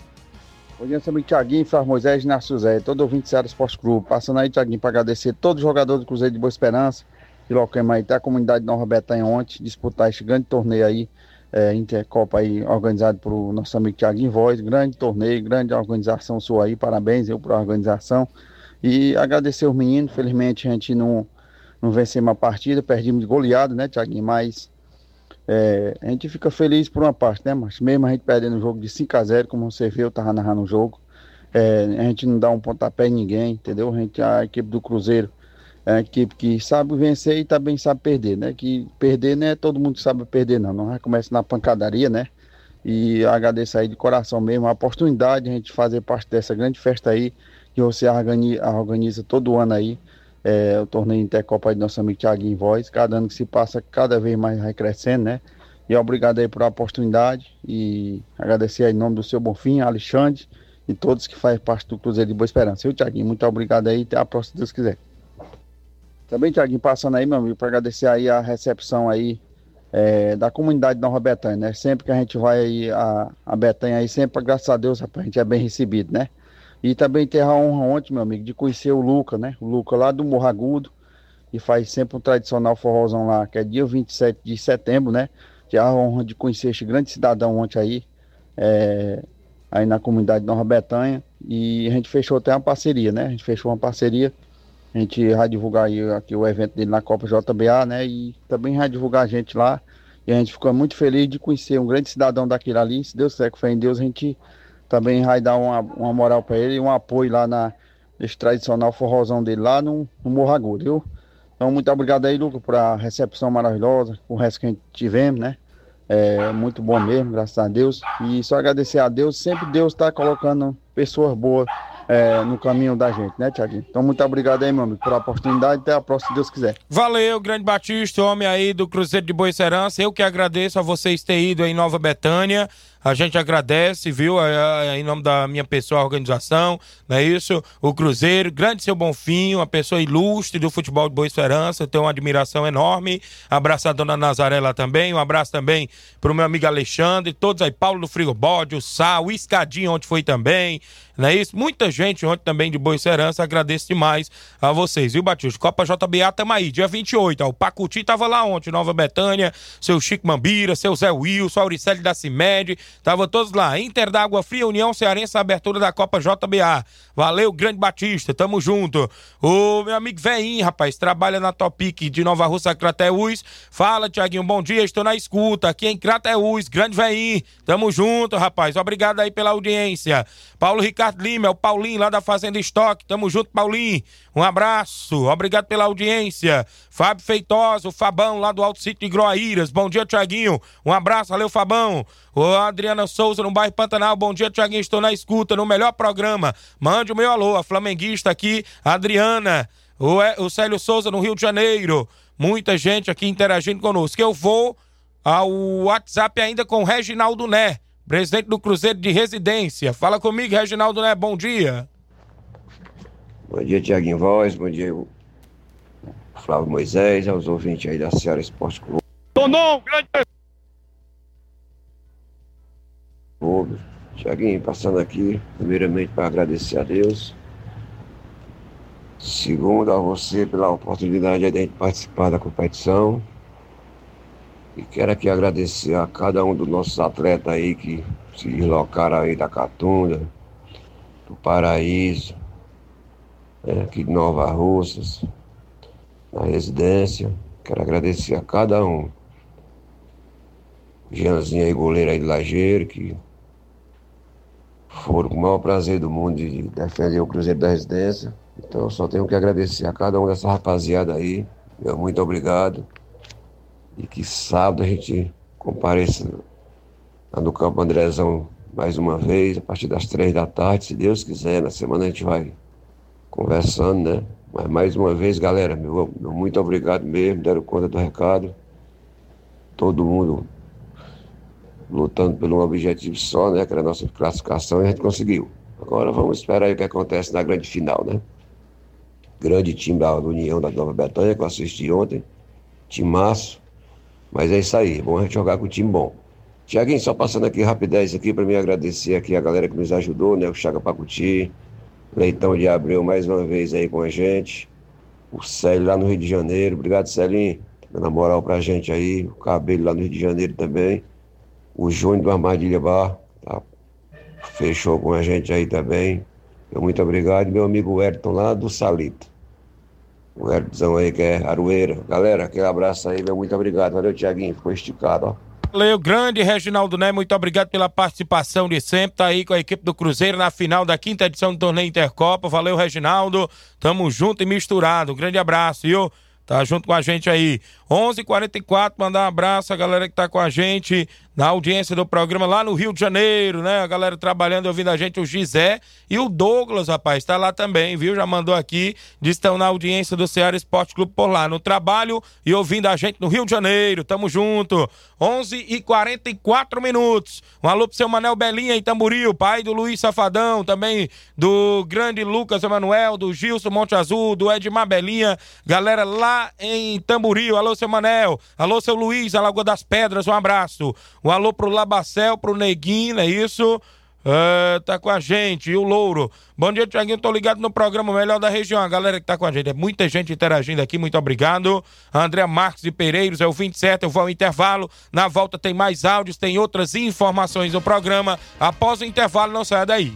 J: Bom dia, seu amigo Thiaguinho, Flávio Moisés, Inácio Zé, todo ouvinte do Ceará Esporte Clube. Passando aí, Thiaguinho, para agradecer todos os jogadores do Cruzeiro de Boa Esperança, que locamos aí até a comunidade de Nova Betânia ontem, disputar este grande torneio aí, é, Intercopa aí, organizado por nosso amigo Thiaguinho Voz. Grande torneio, grande organização sua aí, parabéns eu por a organização. E agradecer os meninos, felizmente a gente não, não vencemos a partida, perdemos de goleado, né, Thiaguinho, mas é, a gente fica feliz por uma parte, né, mas mesmo a gente perdendo o jogo de cinco a zero, como você viu, eu tava narrando o jogo, é, a gente não dá um pontapé em ninguém, entendeu? A gente, a equipe do Cruzeiro É uma equipe que sabe vencer e também sabe perder, né? Que perder não é todo mundo que sabe perder, não. Não começa na pancadaria, né? E agradeço aí de coração mesmo a oportunidade de a gente fazer parte dessa grande festa aí, que você organiza, organiza todo ano aí, é, o torneio Intercopa aí do nosso amigo Thiaguinho Voz. Cada ano que se passa, cada vez mais vai crescendo, né? E obrigado aí por a oportunidade e agradecer aí em nome do seu Bonfim, Alexandre e todos que fazem parte do Cruzeiro de Boa Esperança. Eu, Thiaguinho, muito obrigado aí, até a próxima, se Deus quiser. Também, Thiaguinho, passando aí, meu amigo, para agradecer aí a recepção aí é, da comunidade de Nova Betânia, né? Sempre que a gente vai aí a, a Betânia aí, sempre, graças a Deus, rapaz, a gente é bem recebido, né? E também ter a honra ontem, meu amigo, de conhecer o Luca, né? O Luca lá do Morro Agudo, e faz sempre um tradicional forrozão lá, que é dia vinte e sete de setembro, né? Ter a honra de conhecer este grande cidadão ontem aí, é, aí na comunidade de Nova Betânia, e a gente fechou até uma parceria, né? A gente fechou uma parceria. A gente vai divulgar aí aqui o evento dele na Copa J B A, né? E também vai divulgar a gente lá. E a gente ficou muito feliz de conhecer um grande cidadão daquele ali. Se Deus quiser, com fé em Deus, a gente também vai dar uma, uma moral para ele e um apoio lá na, nesse tradicional forrozão dele lá no, no Morro Agudo, viu? Então, muito obrigado aí, Lucas, por a recepção maravilhosa, o resto que a gente tivemos, né? É muito bom mesmo, graças a Deus. E só agradecer a Deus, sempre Deus está colocando pessoas boas É, no caminho da gente, né, Thiaguinho? Então, muito obrigado aí, meu amigo, por a oportunidade. Até a próxima, se Deus quiser.
B: Valeu, Grande Batista, homem aí do Cruzeiro de Boa Esperança. Eu que agradeço a vocês terem ido em Nova Betânia. A gente agradece, viu, em nome da minha pessoa, a organização, não é isso? O Cruzeiro, grande seu Bonfim, uma pessoa ilustre do futebol de Boa Esperança, tenho uma admiração enorme. Abraço a dona Nazaré lá também, um abraço também pro meu amigo Alexandre, todos aí, Paulo do Frigobode, o Sal, o Escadinho, onde foi também, não é isso? Muita gente ontem também de Boa Esperança, agradeço demais a vocês, viu, Batista? Copa J B A, tamo aí, dia vinte e oito, ó, o Pacuti tava lá ontem, Nova Betânia, seu Chico Mambira, seu Zé Wilson, Auricélio da Cimed, tava todos lá. Inter da Água Fria, União Cearense, abertura da Copa J B A. Valeu, Grande Batista, tamo junto. O meu amigo Veinho, rapaz, trabalha na Topic de Nova Russa, Crateús. Fala, Tiaguinho, bom dia, estou na escuta aqui em Crateús. Grande Veinho, tamo junto, rapaz. Obrigado aí pela audiência. Paulo Ricardo Lima, é o Paulinho lá da Fazenda Estoque. Tamo junto, Paulinho. Um abraço, obrigado pela audiência. Fábio Feitosa, o Fabão lá do Alto Sítio de Groaíras. Bom dia, Tiaguinho. Um abraço, valeu, Fabão. O Adriana Souza no bairro Pantanal. Bom dia, Tiaguinho. Estou na escuta, no melhor programa. Mande o meu alô. A flamenguista aqui, Adriana. O, o Célio Souza no Rio de Janeiro. Muita gente aqui interagindo conosco. Eu vou ao WhatsApp ainda com o Reginaldo Né, presidente do Cruzeiro de Residência. Fala comigo, Reginaldo Né. Bom dia.
K: Bom dia, Tiaguinho Voz. Bom dia, Flávio Moisés, aos ouvintes aí da Ceará Esporte Clube.
B: Tonon, grande...
K: Tiaguinho, passando aqui, primeiramente para agradecer a Deus. Segundo, a você pela oportunidade de a gente participar da competição. E quero aqui agradecer a cada um dos nossos atletas aí que se deslocaram aí da Catunda, do Paraíso, é, aqui de Nova Russas, na residência. Quero agradecer a cada um. Jeanzinho aí, goleiro aí de Lajeiro, que foram com o maior prazer do mundo de defender o Cruzeiro da Residência. Então eu só tenho que agradecer a cada um dessa rapaziada aí. Meu muito obrigado. E que sábado a gente compareça lá no Campo Andrezão mais uma vez, a partir das três da tarde, se Deus quiser. Na semana a gente vai conversando, né? Mas mais uma vez, galera, meu, meu muito obrigado mesmo, deram conta do recado. Todo mundo lutando por um objetivo só, né? Que era a nossa classificação, e a gente conseguiu. Agora vamos esperar aí o que acontece na grande final, né? Grande time da União da Nova Betânia, que eu assisti ontem. Timaço. Mas é isso aí, é bom a gente jogar com o time bom. Tiaguinho, só passando aqui rapidez aqui para me agradecer aqui a galera que nos ajudou, né? O Chaga Pacuti, Leitão de Abreu mais uma vez aí com a gente. O Célio lá no Rio de Janeiro. Obrigado, Celinho. Dando a moral pra gente aí. O Cabelo lá no Rio de Janeiro também. O Júnior do Armadilha Bar, tá? Fechou com a gente aí também. Meu muito obrigado. Meu amigo Ayrton lá do Salito. O Ayrton aí que é Aroeira. Galera, aquele abraço aí, meu muito obrigado. Valeu, Tiaguinho. Ficou esticado, ó.
B: Valeu, grande Reginaldo Né, muito obrigado pela participação de sempre, tá aí com a equipe do Cruzeiro na final da quinta edição do torneio Intercopa. Valeu, Reginaldo, tamo junto e misturado, um grande abraço, viu? Tá junto com a gente aí. onze e quarenta e quatro, mandar um abraço a galera que tá com a gente na audiência do programa lá no Rio de Janeiro, né? A galera trabalhando, ouvindo a gente, o Gisé e o Douglas, rapaz, tá lá também, viu? Já mandou aqui, diz que estão na audiência do Ceará Esporte Clube por lá, no trabalho e ouvindo a gente no Rio de Janeiro. Tamo junto. onze e quarenta e quatro minutos. Um alô pro seu Manel Belinha em Tamboril, pai do Luiz Safadão, também do grande Lucas Emanuel, do Gilson Monte Azul, do Edmar Belinha, galera lá em Tamboril. Alô, seu Manel. Alô, seu Luiz, Alagoa das Pedras, um abraço. Um alô pro Labacel, pro Neguinho, é isso? Uh, tá com a gente, e o Louro. Bom dia, Tiaguinho, tô ligado no programa Melhor da Região, a galera que tá com a gente, é muita gente interagindo aqui, muito obrigado. André Marques de Pereiros, é o vinte e sete, eu vou ao intervalo, na volta tem mais áudios, tem outras informações do programa, após o intervalo, não saia daí.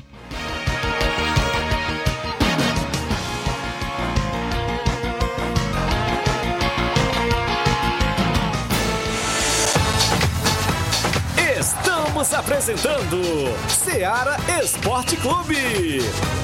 A: Estamos apresentando Ceará Esporte Clube.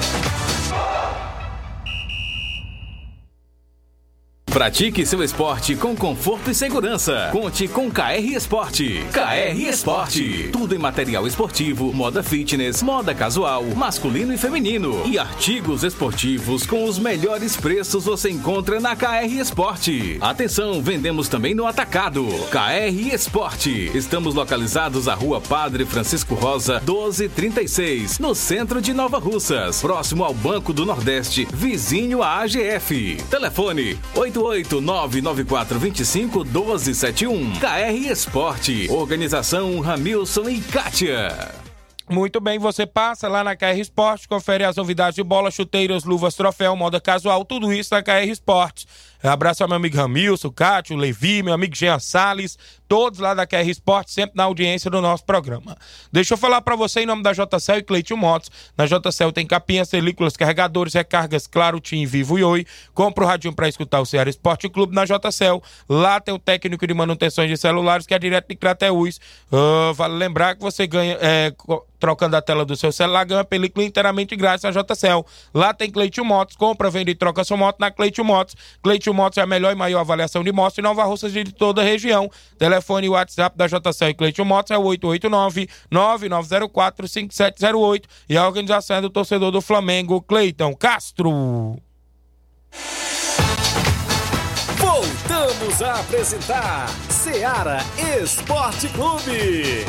F: Pratique seu esporte com conforto e segurança. Conte com K R Esporte. K R Esporte. Tudo em material esportivo, moda fitness, moda casual, masculino e feminino. E artigos esportivos com os melhores preços você encontra na K R Esporte. Atenção, vendemos também no atacado. K R Esporte. Estamos localizados à Rua Padre Francisco Rosa, doze trinta e seis, no centro de Nova Russas, próximo ao Banco do Nordeste, vizinho à A G F. Telefone oito oito nove nove quatro dois cinco um dois sete um. K R Esporte. Organização Ramilson e Kátia.
B: Muito bem, você passa lá na K R Esporte, confere as novidades de bola, chuteiras, luvas, troféu, moda casual, tudo isso na K R Esporte. Abraço ao meu amigo Ramilson, Cátio, Levi, meu amigo Jean Salles, todos lá da K R Esporte, sempre na audiência do nosso programa. Deixa eu falar pra você em nome da J C L e Cleiton Motos. Na J C L tem capinhas, películas, carregadores, recargas, Claro, Tim, Vivo e Oi. Compra o radinho pra escutar o Ceará Esporte Clube na J C L. Lá tem o técnico de manutenções de celulares, que é direto de Crateús. Uh, vale lembrar que você ganha, é, trocando a tela do seu celular, ganha uma película inteiramente grátis na J C L. Lá tem Cleiton Motos, compra, vende e troca sua moto na Cleiton Motos. Cleiton Motos é a melhor e maior avaliação de motos em Nova Russas e de toda a região. Telefone e WhatsApp da J C L e Cleiton Motos é o oito oito nove, nove nove zero quatro, cinco sete zero oito e a organização é do torcedor do Flamengo, Cleiton Castro.
A: Voltamos a apresentar Ceará Esporte Clube.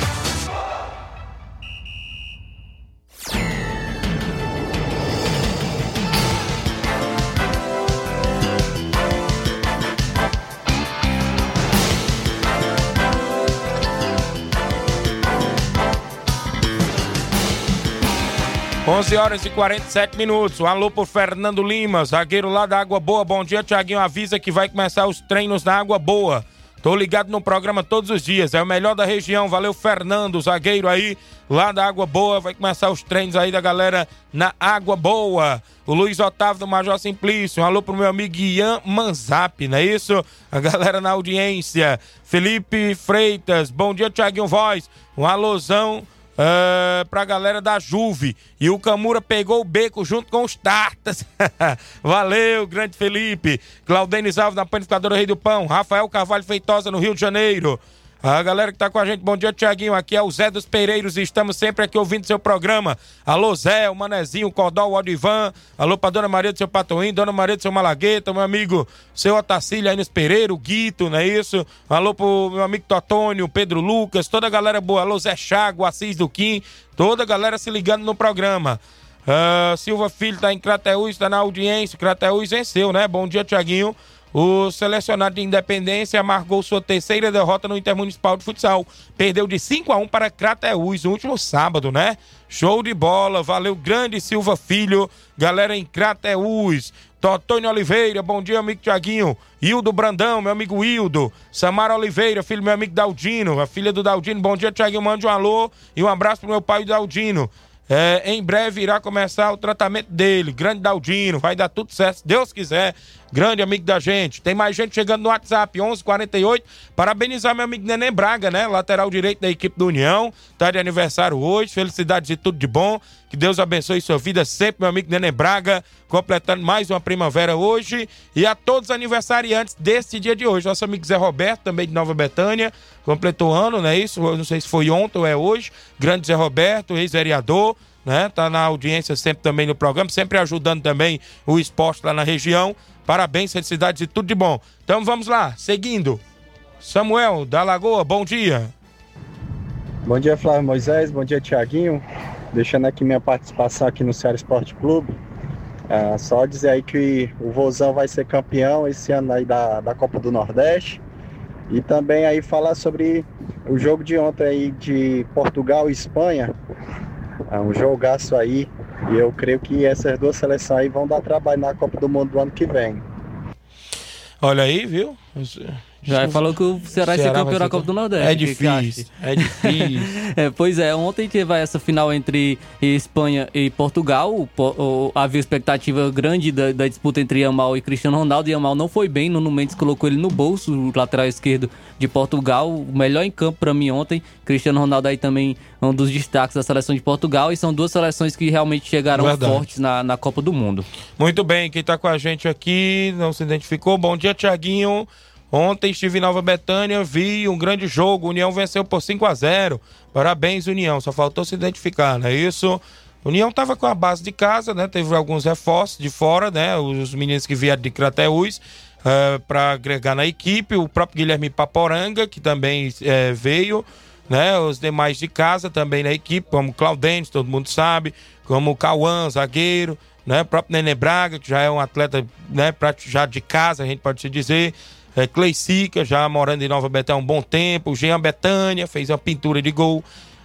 B: onze horas e quarenta e sete minutos. Um alô pro Fernando Lima, zagueiro lá da Água Boa. Bom dia, Tiaguinho. Avisa que vai começar os treinos na Água Boa. Tô ligado no programa todos os dias. É o melhor da região. Valeu, Fernando, zagueiro aí lá da Água Boa. Vai começar os treinos aí da galera na Água Boa. O Luiz Otávio do Major Simplício. Um alô pro meu amigo Ian Manzap, não é isso? A galera na audiência. Felipe Freitas. Bom dia, Tiaguinho Voz. Um alôzão. Uh, pra galera da Juve. E o Camura pegou o beco junto com os Tartas. Valeu, grande Felipe. Claudenis Alves na Panificadora Rei do Pão. Rafael Carvalho Feitosa no Rio de Janeiro. A galera que tá com a gente, bom dia, Tiaguinho. Aqui é o Zé dos Pereiros e estamos sempre aqui ouvindo seu programa. Alô, Zé, o Manezinho, o Cordol, o Odivan. Alô pra Dona Maria do seu Patoim, Dona Maria do seu Malagueta, meu amigo, seu Otacílio aí nos Pereira, o Guito, não é isso? Alô pro meu amigo Totônio, Pedro Lucas, toda a galera boa. Alô, Zé Chago, Assis do Quim, toda a galera se ligando no programa. Uh, Silva Filho tá em Crateús, tá na audiência. Crateús venceu, né? Bom dia, Tiaguinho. O selecionado de Independência amargou sua terceira derrota no Intermunicipal de Futsal. Perdeu de cinco a um para Crateús no último sábado, né? Show de bola, valeu, grande Silva Filho, galera em Crateús. Totônio Oliveira, bom dia, amigo Tiaguinho. Hildo Brandão, meu amigo Hildo. Samara Oliveira, filho do meu amigo Daldino, a filha do Daldino. Bom dia, Tiaguinho, mande um alô e um abraço pro meu pai, o Daldino. É, em breve irá começar o tratamento dele. Grande Daldino, vai dar tudo certo, se Deus quiser. Grande amigo da gente. Tem mais gente chegando no WhatsApp, onze quarenta e oito. Parabenizar meu amigo Neném Braga, né? Lateral direito da equipe do União. Tá de aniversário hoje. Felicidades e tudo de bom. Que Deus abençoe sua vida sempre, meu amigo Neném Braga. Completando mais uma primavera hoje. E a todos os aniversariantes desse dia de hoje. Nosso amigo Zé Roberto, também de Nova Betânia. Completou ano, não é isso? Eu não sei se foi ontem ou é hoje. Grande Zé Roberto, ex-vereador. Né? Tá na audiência sempre também no programa. Sempre ajudando também o esporte lá na região. Parabéns, felicidades e tudo de bom. Então vamos lá, seguindo. Samuel, da Lagoa, bom dia.
L: Bom dia, Flávio Moisés, bom dia, Tiaguinho. Deixando aqui minha participação aqui no Ceará Esporte Clube. É, só dizer aí que o Vozão vai ser campeão esse ano aí da, da Copa do Nordeste. E também aí falar sobre o jogo de ontem aí de Portugal e Espanha. É um jogaço aí. E eu creio que essas duas seleções aí vão dar trabalho na Copa do Mundo do ano que vem.
B: Olha aí, viu?
C: Já falou que o Ceará vai ser campeão da Copa do Nordeste.
B: É difícil, é difícil.
C: É, pois é, ontem teve essa final entre Espanha e Portugal. O, o, havia expectativa grande da, da disputa entre Yamal e Cristiano Ronaldo. E Yamal não foi bem, Nuno Mendes colocou ele no bolso, o lateral esquerdo de Portugal. O melhor em campo para mim ontem. Cristiano Ronaldo aí também um dos destaques da seleção de Portugal. E são duas seleções que realmente chegaram Verdade. fortes na, na Copa do Mundo.
B: Muito bem, quem tá com a gente aqui não se identificou. Bom dia, Tiaguinho. Ontem estive em Nova Betânia, vi um grande jogo, o União venceu por cinco a zero. Parabéns, União, só faltou se identificar, não é isso? O União estava com a base de casa, né? Teve alguns reforços de fora, né? Os meninos que vieram de Crateús uh, para agregar na equipe, o próprio Guilherme Paporanga, que também uh, veio, né? Os demais de casa também na equipe, como Claudentes, todo mundo sabe, como o Cauã, zagueiro, né? O próprio Nenê Braga, que já é um atleta, né? Já de casa, a gente pode se dizer. É, Cleicica, já morando em Nova Betânia há um bom tempo. O Jean Betânia fez uma pintura de gol.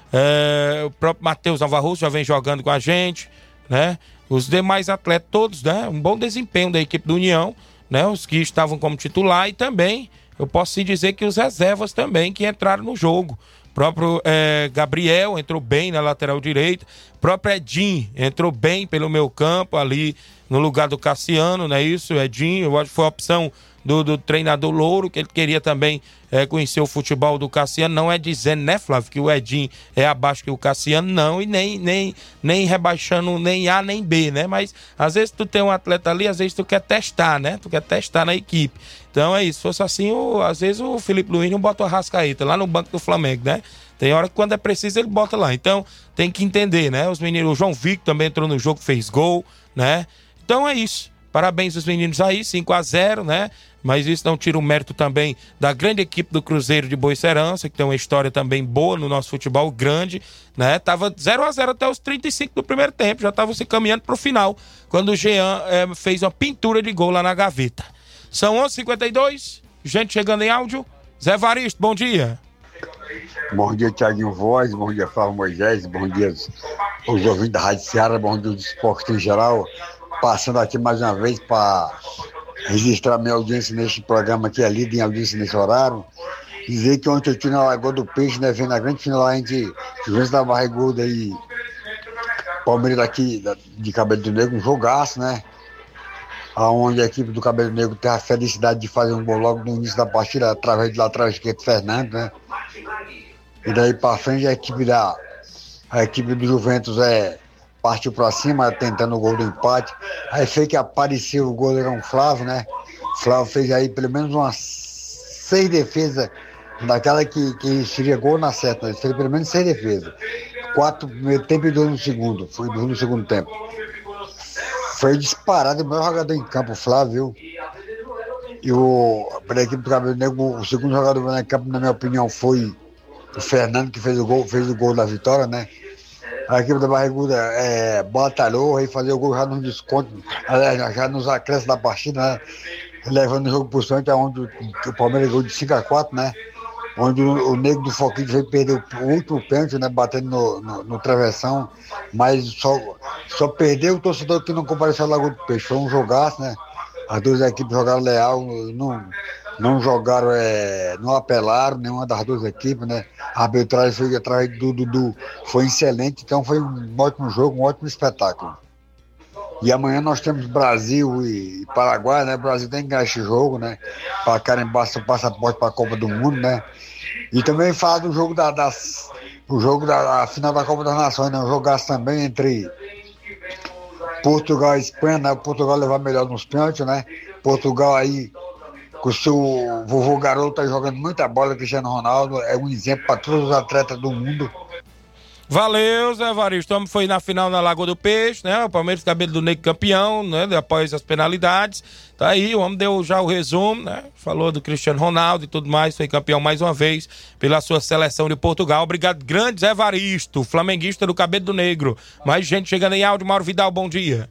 B: É, o próprio Matheus Navarro já vem jogando com a gente, né? Os demais atletas todos, né? Um bom desempenho da equipe do União, né? Os que estavam como titular e também, eu posso dizer que os reservas também que entraram no jogo. O próprio é, Gabriel entrou bem na lateral direita. O próprio Edinho entrou bem pelo meio campo ali no lugar do Cassiano, não é isso? Edinho, eu acho que foi a opção Do, do treinador Louro, que ele queria também é, conhecer o futebol do Cassiano. Não é dizendo, né, Flávio, que o Edinho é abaixo que o Cassiano, não, e nem, nem, nem rebaixando nem A nem B, né? Mas às vezes tu tem um atleta ali, às vezes tu quer testar, né? Tu quer testar na equipe. Então é isso. Se fosse assim, o, às vezes o Felipe Luiz não bota o Arrascaeta lá no banco do Flamengo, né? Tem hora que quando é preciso ele bota lá. Então tem que entender, né? Os meninos, o João Victor também entrou no jogo, fez gol, né? Então é isso. Parabéns aos meninos aí, cinco a zero, né? Mas isso não tira o mérito também da grande equipe do Cruzeiro de Boicerança, que tem uma história também boa no nosso futebol, grande, né? Tava zero a zero até os trinta e cinco do primeiro tempo, já tava se caminhando pro final, quando o Jean é, fez uma pintura de gol lá na gaveta. São onze e cinquenta e dois, gente chegando em áudio. Zé Varisto, bom dia.
M: Bom dia, Thiaguinho Voz, bom dia, Flávio Moisés, bom dia os ouvintes da Rádio Ceará, bom dia dos esportes em geral. Passando aqui mais uma vez para registrar minha audiência nesse programa aqui, ali, em audiência nesse horário. Dizer que ontem eu estive na Lagoa do Peixe, né, vendo a grande final lá entre Juventus da Barriguda e Palmeiras daqui de Cabelo do Negro, um jogaço, né? Onde a equipe do Cabelo Negro teve a felicidade de fazer um gol logo no início da partida, através de lateral esquerdo Fernando, né? E daí para frente a equipe da a equipe do Juventus é partiu para cima, tentando o gol do empate. Aí fez que apareceu o goleirão Flávio, né? Flávio fez aí pelo menos umas seis defesas daquela que, que seria gol na certa. Ele fez pelo menos seis defesas. Quatro no primeiro tempo e dois no segundo. Foi dois no segundo tempo. Foi disparado o melhor jogador em campo, o Flávio. E o, para a equipe do Cabelo Negro, o segundo jogador em campo, na minha opinião, foi o Fernando, que fez o gol, fez o gol da vitória, né? A equipe da Barriguda é, batalhou e fazer o gol já nos descontos, já nos acréscimos da partida, né? Levando o jogo por frente, onde o Palmeiras ganhou de cinco a quatro, né? Onde o, o Negro do Foquinho veio perder o último pênalti, né? Batendo no, no, no travessão, mas só, só perdeu o torcedor que não compareceu ao Lagoa do Peixe. Foi um jogaço, né? As duas equipes jogaram leal, não, não jogaram, é, não apelaram, nenhuma das duas equipes, né? A arbitragem foi atrás do Dudu, foi excelente, então foi um ótimo jogo, um ótimo espetáculo. E amanhã nós temos Brasil e Paraguai, né? O Brasil tem que ganhar esse jogo, né? Para carimbar seu passaporte para a Copa do Mundo, né? E também falar do jogo da, das, o jogo da a final da Copa das Nações, né? Um jogaço também entre Portugal e Espanha, né? O Portugal levar melhor nos pênaltis, né? Portugal aí, com o seu vovô garoto, tá jogando muita bola, Cristiano Ronaldo, é um exemplo para todos os atletas do mundo.
B: Valeu, Zé Varisto. O homem foi na final na Lagoa do Peixe, né? O Palmeiras Cabelo do Negro campeão, né? Após as penalidades. Tá aí, o homem deu já o resumo, né? Falou do Cristiano Ronaldo e tudo mais. Foi campeão mais uma vez pela sua seleção de Portugal. Obrigado, grande Zé Varisto, flamenguista do Cabelo do Negro. Mais gente chegando em áudio. Mauro Vidal, bom dia.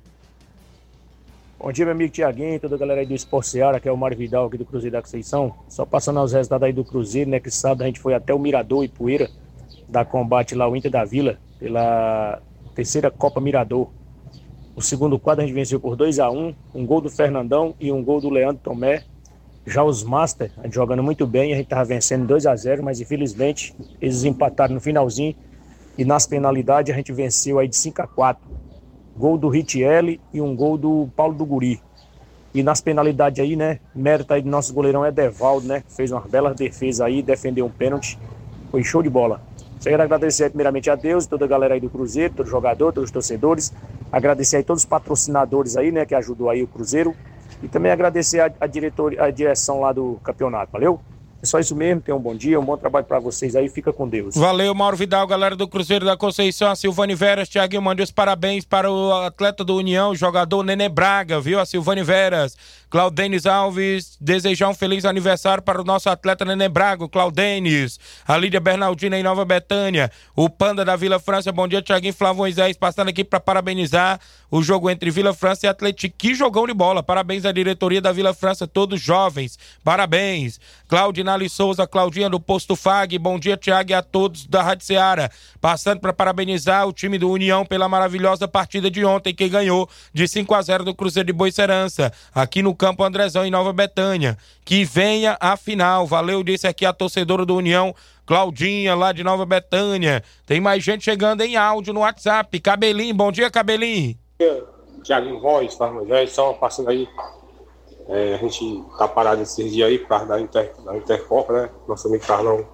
N: Bom dia, meu amigo Tiaguinho, toda a galera aí do Esporte Seara, que é o Mário Vidal aqui do Cruzeiro da Conceição. Só passando os resultados aí do Cruzeiro, né? Que sábado a gente foi até o Mirador e Poeira, da combate lá o Inter da Vila, pela terceira Copa Mirador. O segundo quadro a gente venceu por dois a um, um gol do Fernandão e um gol do Leandro Tomé. Já os Master, a gente jogando muito bem, a gente tava vencendo dois a zero, mas infelizmente eles empataram no finalzinho e nas penalidades a gente venceu aí de cinco a quatro. Gol do Ritielli e um gol do Paulo do Guri. E nas penalidades aí, né, mérito aí do nosso goleirão Edevaldo, né, fez uma bela defesa aí, defendeu um pênalti, foi show de bola. Só quero agradecer primeiramente a Deus, toda a galera aí do Cruzeiro, todo jogador, todos os torcedores. Agradecer aí todos os patrocinadores aí, né, que ajudou aí o Cruzeiro. E também agradecer a, a, diretor, a direção lá do campeonato, valeu? É só isso mesmo, tenham um bom dia, um bom trabalho pra vocês aí, fica com Deus.
B: Valeu, Mauro Vidal, galera do Cruzeiro da Conceição, a Silvane Veras, Thiaguinho, mande os parabéns para o atleta do União, o jogador Nenê Braga, viu? A Silvane Veras. Claudenis Alves, desejar um feliz aniversário para o nosso atleta Nenê Braga, o Claudenis. A Lídia Bernardina em Nova Betânia. O Panda da Vila França, bom dia, Thiaguinho, Flávio Moisés, passando aqui para parabenizar o jogo entre Vila França e Atlético. Que jogão de bola, parabéns à diretoria da Vila França, todos jovens, parabéns. Claudinali Souza, Claudinha do Posto Fag, bom dia, Thiago, e a todos da Rádio Ceará. Passando para parabenizar o time do União pela maravilhosa partida de ontem, que ganhou de cinco a zero do Cruzeiro de Boicerança, aqui no Campo Andrezão, em Nova Betânia. Que venha a final. Valeu, disse aqui a torcedora do União, Claudinha, lá de Nova Betânia. Tem mais gente chegando em áudio no WhatsApp. Cabelinho, bom dia, Cabelinho.
O: Tiaguinho Voz, Farmajé, só passando aí. É, a gente tá parado esses dias aí por causa da, Inter, da Intercopa, né? Nosso amigo Carlão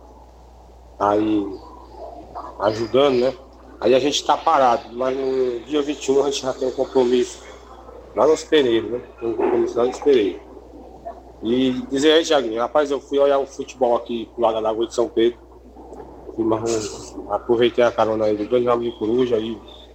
O: tá aí ajudando, né? Aí a gente tá parado, mas no dia vinte e um a gente já tem um compromisso lá nos Pereiros, né? Tem um compromisso lá nos Pereiros. E dizer aí, Tiaguinho, rapaz, eu fui olhar o futebol aqui pro lado da Lagoa de São Pedro. Fui mais um, aproveitei a carona aí dos dois amigos de Coruja aí.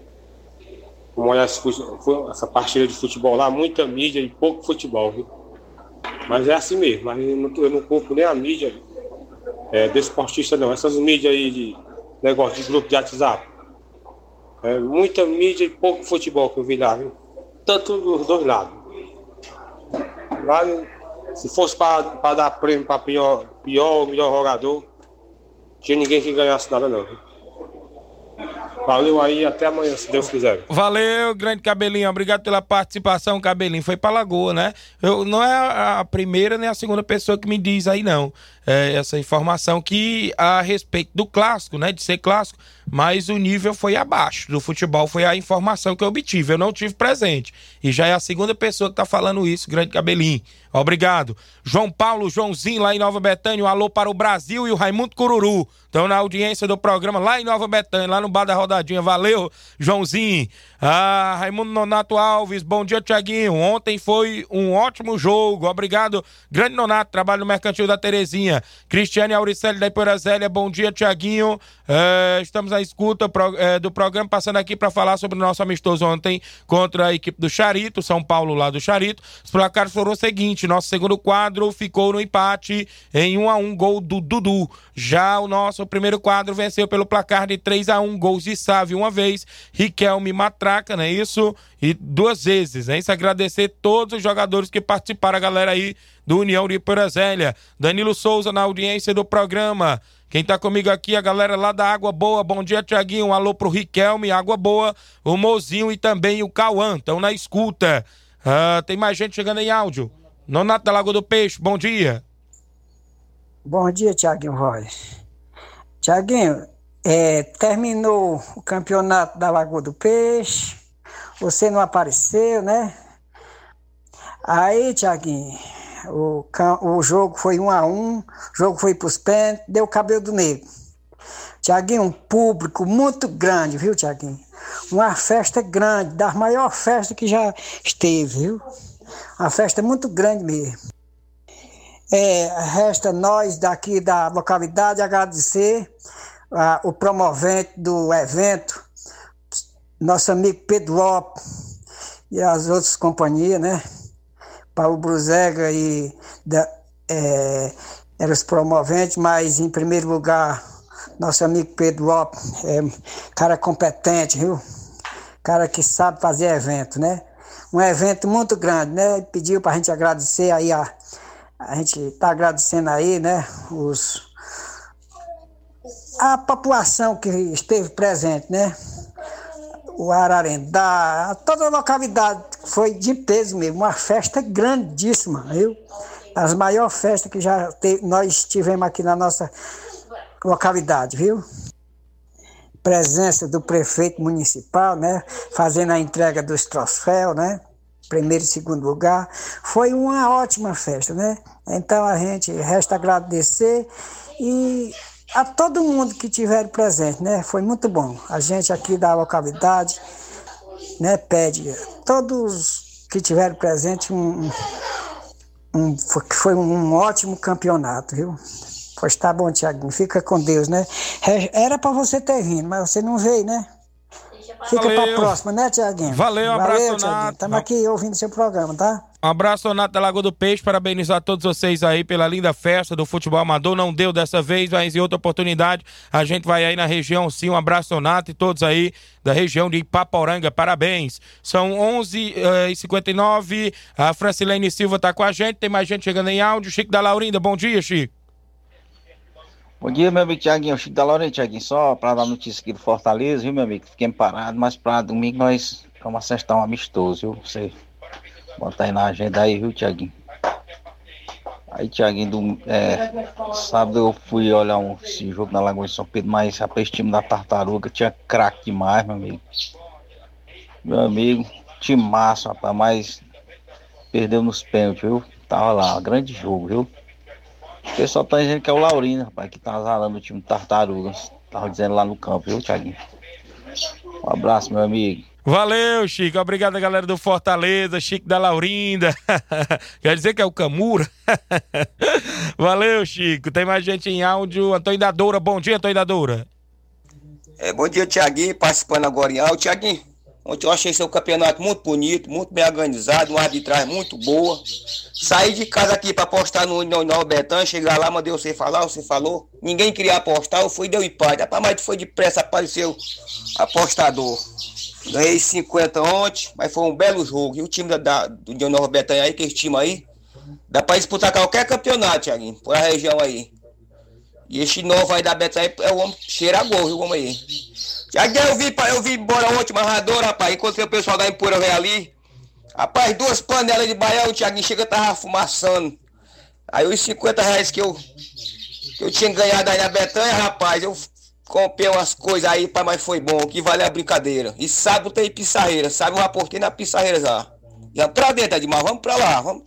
O: Como olhar essa partida de futebol lá, muita mídia e pouco futebol, viu? Mas é assim mesmo, mas eu não, eu não culpo nem a mídia é, desportista não, essas mídias aí de negócio de grupo de WhatsApp. É, muita mídia e pouco futebol que eu vi lá, viu? Tanto dos dois lados. Lá, se fosse para dar prêmio para pior, pior ou melhor jogador, não tinha ninguém que ganhasse nada não, viu? Valeu aí, até amanhã, se Deus quiser.
B: Valeu, grande Cabelinho, obrigado pela participação, Cabelinho. Foi pra Lagoa, né? Eu, não é a primeira nem a segunda pessoa que me diz aí, não. É, essa informação que a respeito do clássico, né? De ser clássico, mas o nível foi abaixo do futebol, foi a informação que eu obtive. Eu não tive presente. E já é a segunda pessoa que tá falando isso, grande Cabelinho. Obrigado. João Paulo, Joãozinho, lá em Nova Betânia, um alô para o Brasil e o Raimundo Cururu. Estão na audiência do programa lá em Nova Betânia, lá no Bar da Rodadinha. Valeu, Joãozinho. Ah, Raimundo Nonato Alves, bom dia, Tiaguinho. Ontem foi um ótimo jogo. Obrigado, grande Nonato, trabalho no Mercantil da Terezinha. Cristiane Auricelli da Iporazélia, bom dia, Tiaguinho. É, estamos à escuta pro, é, do programa, passando aqui para falar sobre o nosso amistoso ontem contra a equipe do Charito, São Paulo lá do Charito. Os placares foram o seguinte: nosso segundo quadro ficou no empate em um a um, gol do Dudu. Já o nosso primeiro quadro venceu pelo placar de três a um, gols de Sávio uma vez, Riquelme Matraca, não é isso? E duas vezes, é isso? Agradecer todos os jogadores que participaram, a galera aí do União de Iporazélia. Danilo Souza na audiência do programa. Quem tá comigo aqui, a galera lá da Água Boa. Bom dia, Tiaguinho. Um alô pro Riquelme, Água Boa, o Mozinho e também o Cauã. Estão na escuta. Ah, tem mais gente chegando em áudio. Nonato da Lagoa do Peixe, bom dia.
P: Bom dia, Tiaguinho Voz. Tiaguinho, é, terminou o campeonato da Lagoa do Peixe, você não apareceu, né? Aí, Tiaguinho, o, o jogo foi um a um, o jogo foi pros pênaltis, deu cabelo do negro. Tiaguinho, um público muito grande, viu, Tiaguinho? Uma festa grande, das maiores festas que já esteve, viu? Uma festa muito grande mesmo. É, resta nós daqui da localidade agradecer ah, o promovente do evento, nosso amigo Pedro Lopes e as outras companhias, né? Paulo Bruzega e da, é, eram os promoventes, mas em primeiro lugar, nosso amigo Pedro Lopes, é, cara competente, viu? Cara que sabe fazer evento, né? Um evento muito grande, né? Ele pediu pra gente agradecer aí, a, a gente tá agradecendo aí, né? Os, a população que esteve presente, né? O Ararendá, toda a localidade foi de peso mesmo, uma festa grandíssima, viu? As maiores festas que já te, nós tivemos aqui na nossa localidade, viu? Presença do prefeito municipal, né? Fazendo a entrega dos troféus, né? Primeiro e segundo lugar. Foi uma ótima festa, né? Então a gente resta agradecer e a todo mundo que tiver presente, né? Foi muito bom. A gente aqui da localidade, né, pede a todos que tiveram presente um, um, foi um ótimo campeonato, viu? Pois tá bom, Tiaguinho. Fica com Deus, né? Era pra você ter vindo, mas você não veio, né? Fica Valeu. Pra próxima, né, Tiaguinho?
B: Valeu, um
P: Valeu,
B: abraço, Nato.
P: Estamos aqui ouvindo seu programa, tá?
B: Um abraço, Nato da Lagoa do Peixe. Parabenizar todos vocês aí pela linda festa do futebol amador. Não deu dessa vez, mas em outra oportunidade a gente vai aí na região, sim. Um abraço, Nato, e todos aí da região de Ipaporanga. Parabéns. São onze e cinquenta e nove. A Francilene Silva tá com a gente. Tem mais gente chegando em áudio. Chico da Laurinda. Bom dia, Chico.
Q: Bom dia, meu amigo Tiaguinho, Chico da Laurinda, Tiaguinho, só para dar notícia aqui do Fortaleza, viu, meu amigo? Fiquei parado, mas para domingo nós vamos acertar um amistoso, viu? Você botar aí na agenda aí, viu, Tiaguinho? Aí, Tiaguinho, do, é, sábado eu fui olhar um, esse jogo na Lagoa de São Pedro, mas rapaz, esse time da Tartaruga tinha craque demais, meu amigo. Meu amigo, time massa, rapaz, mas perdeu nos pênaltis, viu? Tava lá, grande jogo, viu? O pessoal tá dizendo que é o Laurino, rapaz, que tá azarando o time Tartarugas. Tava dizendo lá no campo, viu, Tiaguinho? Um abraço, meu amigo.
B: Valeu, Chico. Obrigado, galera do Fortaleza. Chico da Laurinda. Quer dizer que é o Camura? Valeu, Chico. Tem mais gente em áudio. Antônio da Doura. Bom dia, Antônio da Doura.
R: É, bom dia, Tiaguinho. Participando agora em áudio. Tiaguinho, ontem eu achei seu campeonato muito bonito, muito bem organizado, uma arbitragem muito boa. Saí de casa aqui pra apostar no Nova Betânia, chegar lá, mandei você falar, você falou. Ninguém queria apostar, eu fui e deu empate. Rapaz, mas foi depressa, apareceu apostador. Ganhei cinquenta ontem, mas foi um belo jogo. E o time da, da, do Nova Betânia aí, que esse time aí, dá pra disputar qualquer campeonato, Thiaguinho, por a região aí. E esse novo aí da Betânia é o homem, cheira a gol, viu, homem aí. Thiaguinho, eu vi, eu vi embora ontem, amarrador, rapaz, encontrei o pessoal da Empura Rei ali. Rapaz, duas panelas de baião, o Thiaguinho chega e tava fumaçando. Aí os cinquenta reais que eu, que eu tinha ganhado aí na Betânia, rapaz, eu comprei umas coisas aí, pai, mas foi bom, que vale a brincadeira. E sábado tem pizzarreira, sábado eu apostei na pizzarreira já. Já pra dentro, Edmar, vamos pra lá, vamos.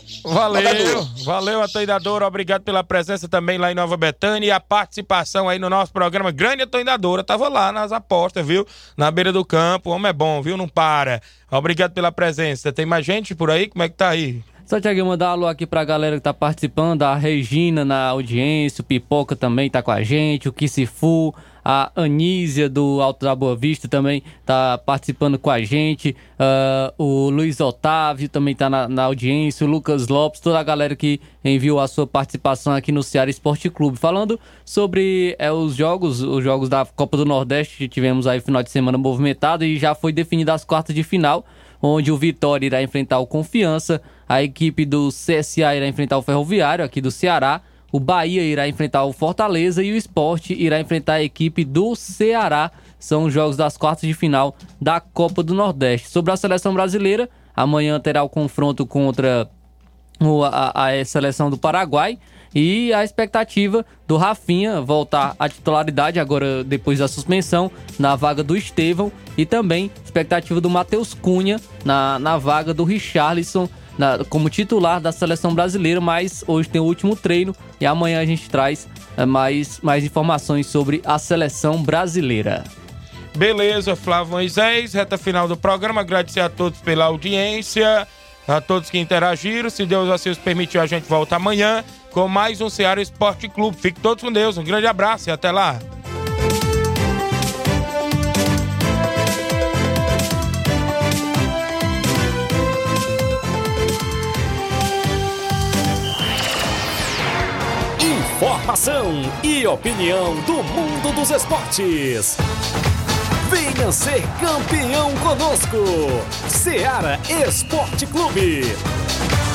B: Valeu, valeu, Antônio da Doura, obrigado pela presença também lá em Nova Betânia e a participação aí no nosso programa. Grande Antônio da Doura, tava lá nas apostas, viu? Na beira do campo, o homem é bom, viu? Não para. Obrigado pela presença. Tem mais gente por aí? Como é que tá aí?
C: Só, Tiaguinho, mandar um alô aqui pra galera que tá participando, a Regina na audiência, o Pipoca também tá com a gente, o Kissifu, a Anísia do Alto da Boa Vista também tá participando com a gente, uh, o Luiz Otávio também tá na, na audiência, o Lucas Lopes, toda a galera que enviou a sua participação aqui no Ceará Esporte Clube. Falando sobre é, os jogos, os jogos da Copa do Nordeste, que tivemos aí final de semana movimentado e já foi definida as quartas de final, onde o Vitória irá enfrentar o Confiança, a equipe do C S A irá enfrentar o Ferroviário aqui do Ceará, o Bahia irá enfrentar o Fortaleza e o Sport irá enfrentar a equipe do Ceará. São os jogos das quartas de final da Copa do Nordeste. Sobre a seleção brasileira, amanhã terá o confronto contra a, a seleção do Paraguai E a expectativa do Rafinha voltar à titularidade agora depois da suspensão na vaga do Estevão. E também expectativa do Matheus Cunha na, na vaga do Richarlison na, como titular da seleção brasileira. Mas hoje tem o último treino e amanhã a gente traz é, mais, mais informações sobre a seleção brasileira.
B: Beleza, Flávio Moisés, reta final do programa. Agradecer a todos pela audiência, a todos que interagiram. Se Deus assim os permitir, a gente volta amanhã com mais um Ceará Esporte Clube. Fiquem todos com Deus, um grande abraço e até lá.
A: Informação e opinião do mundo dos esportes. Venha ser campeão conosco. Ceará Esporte Clube.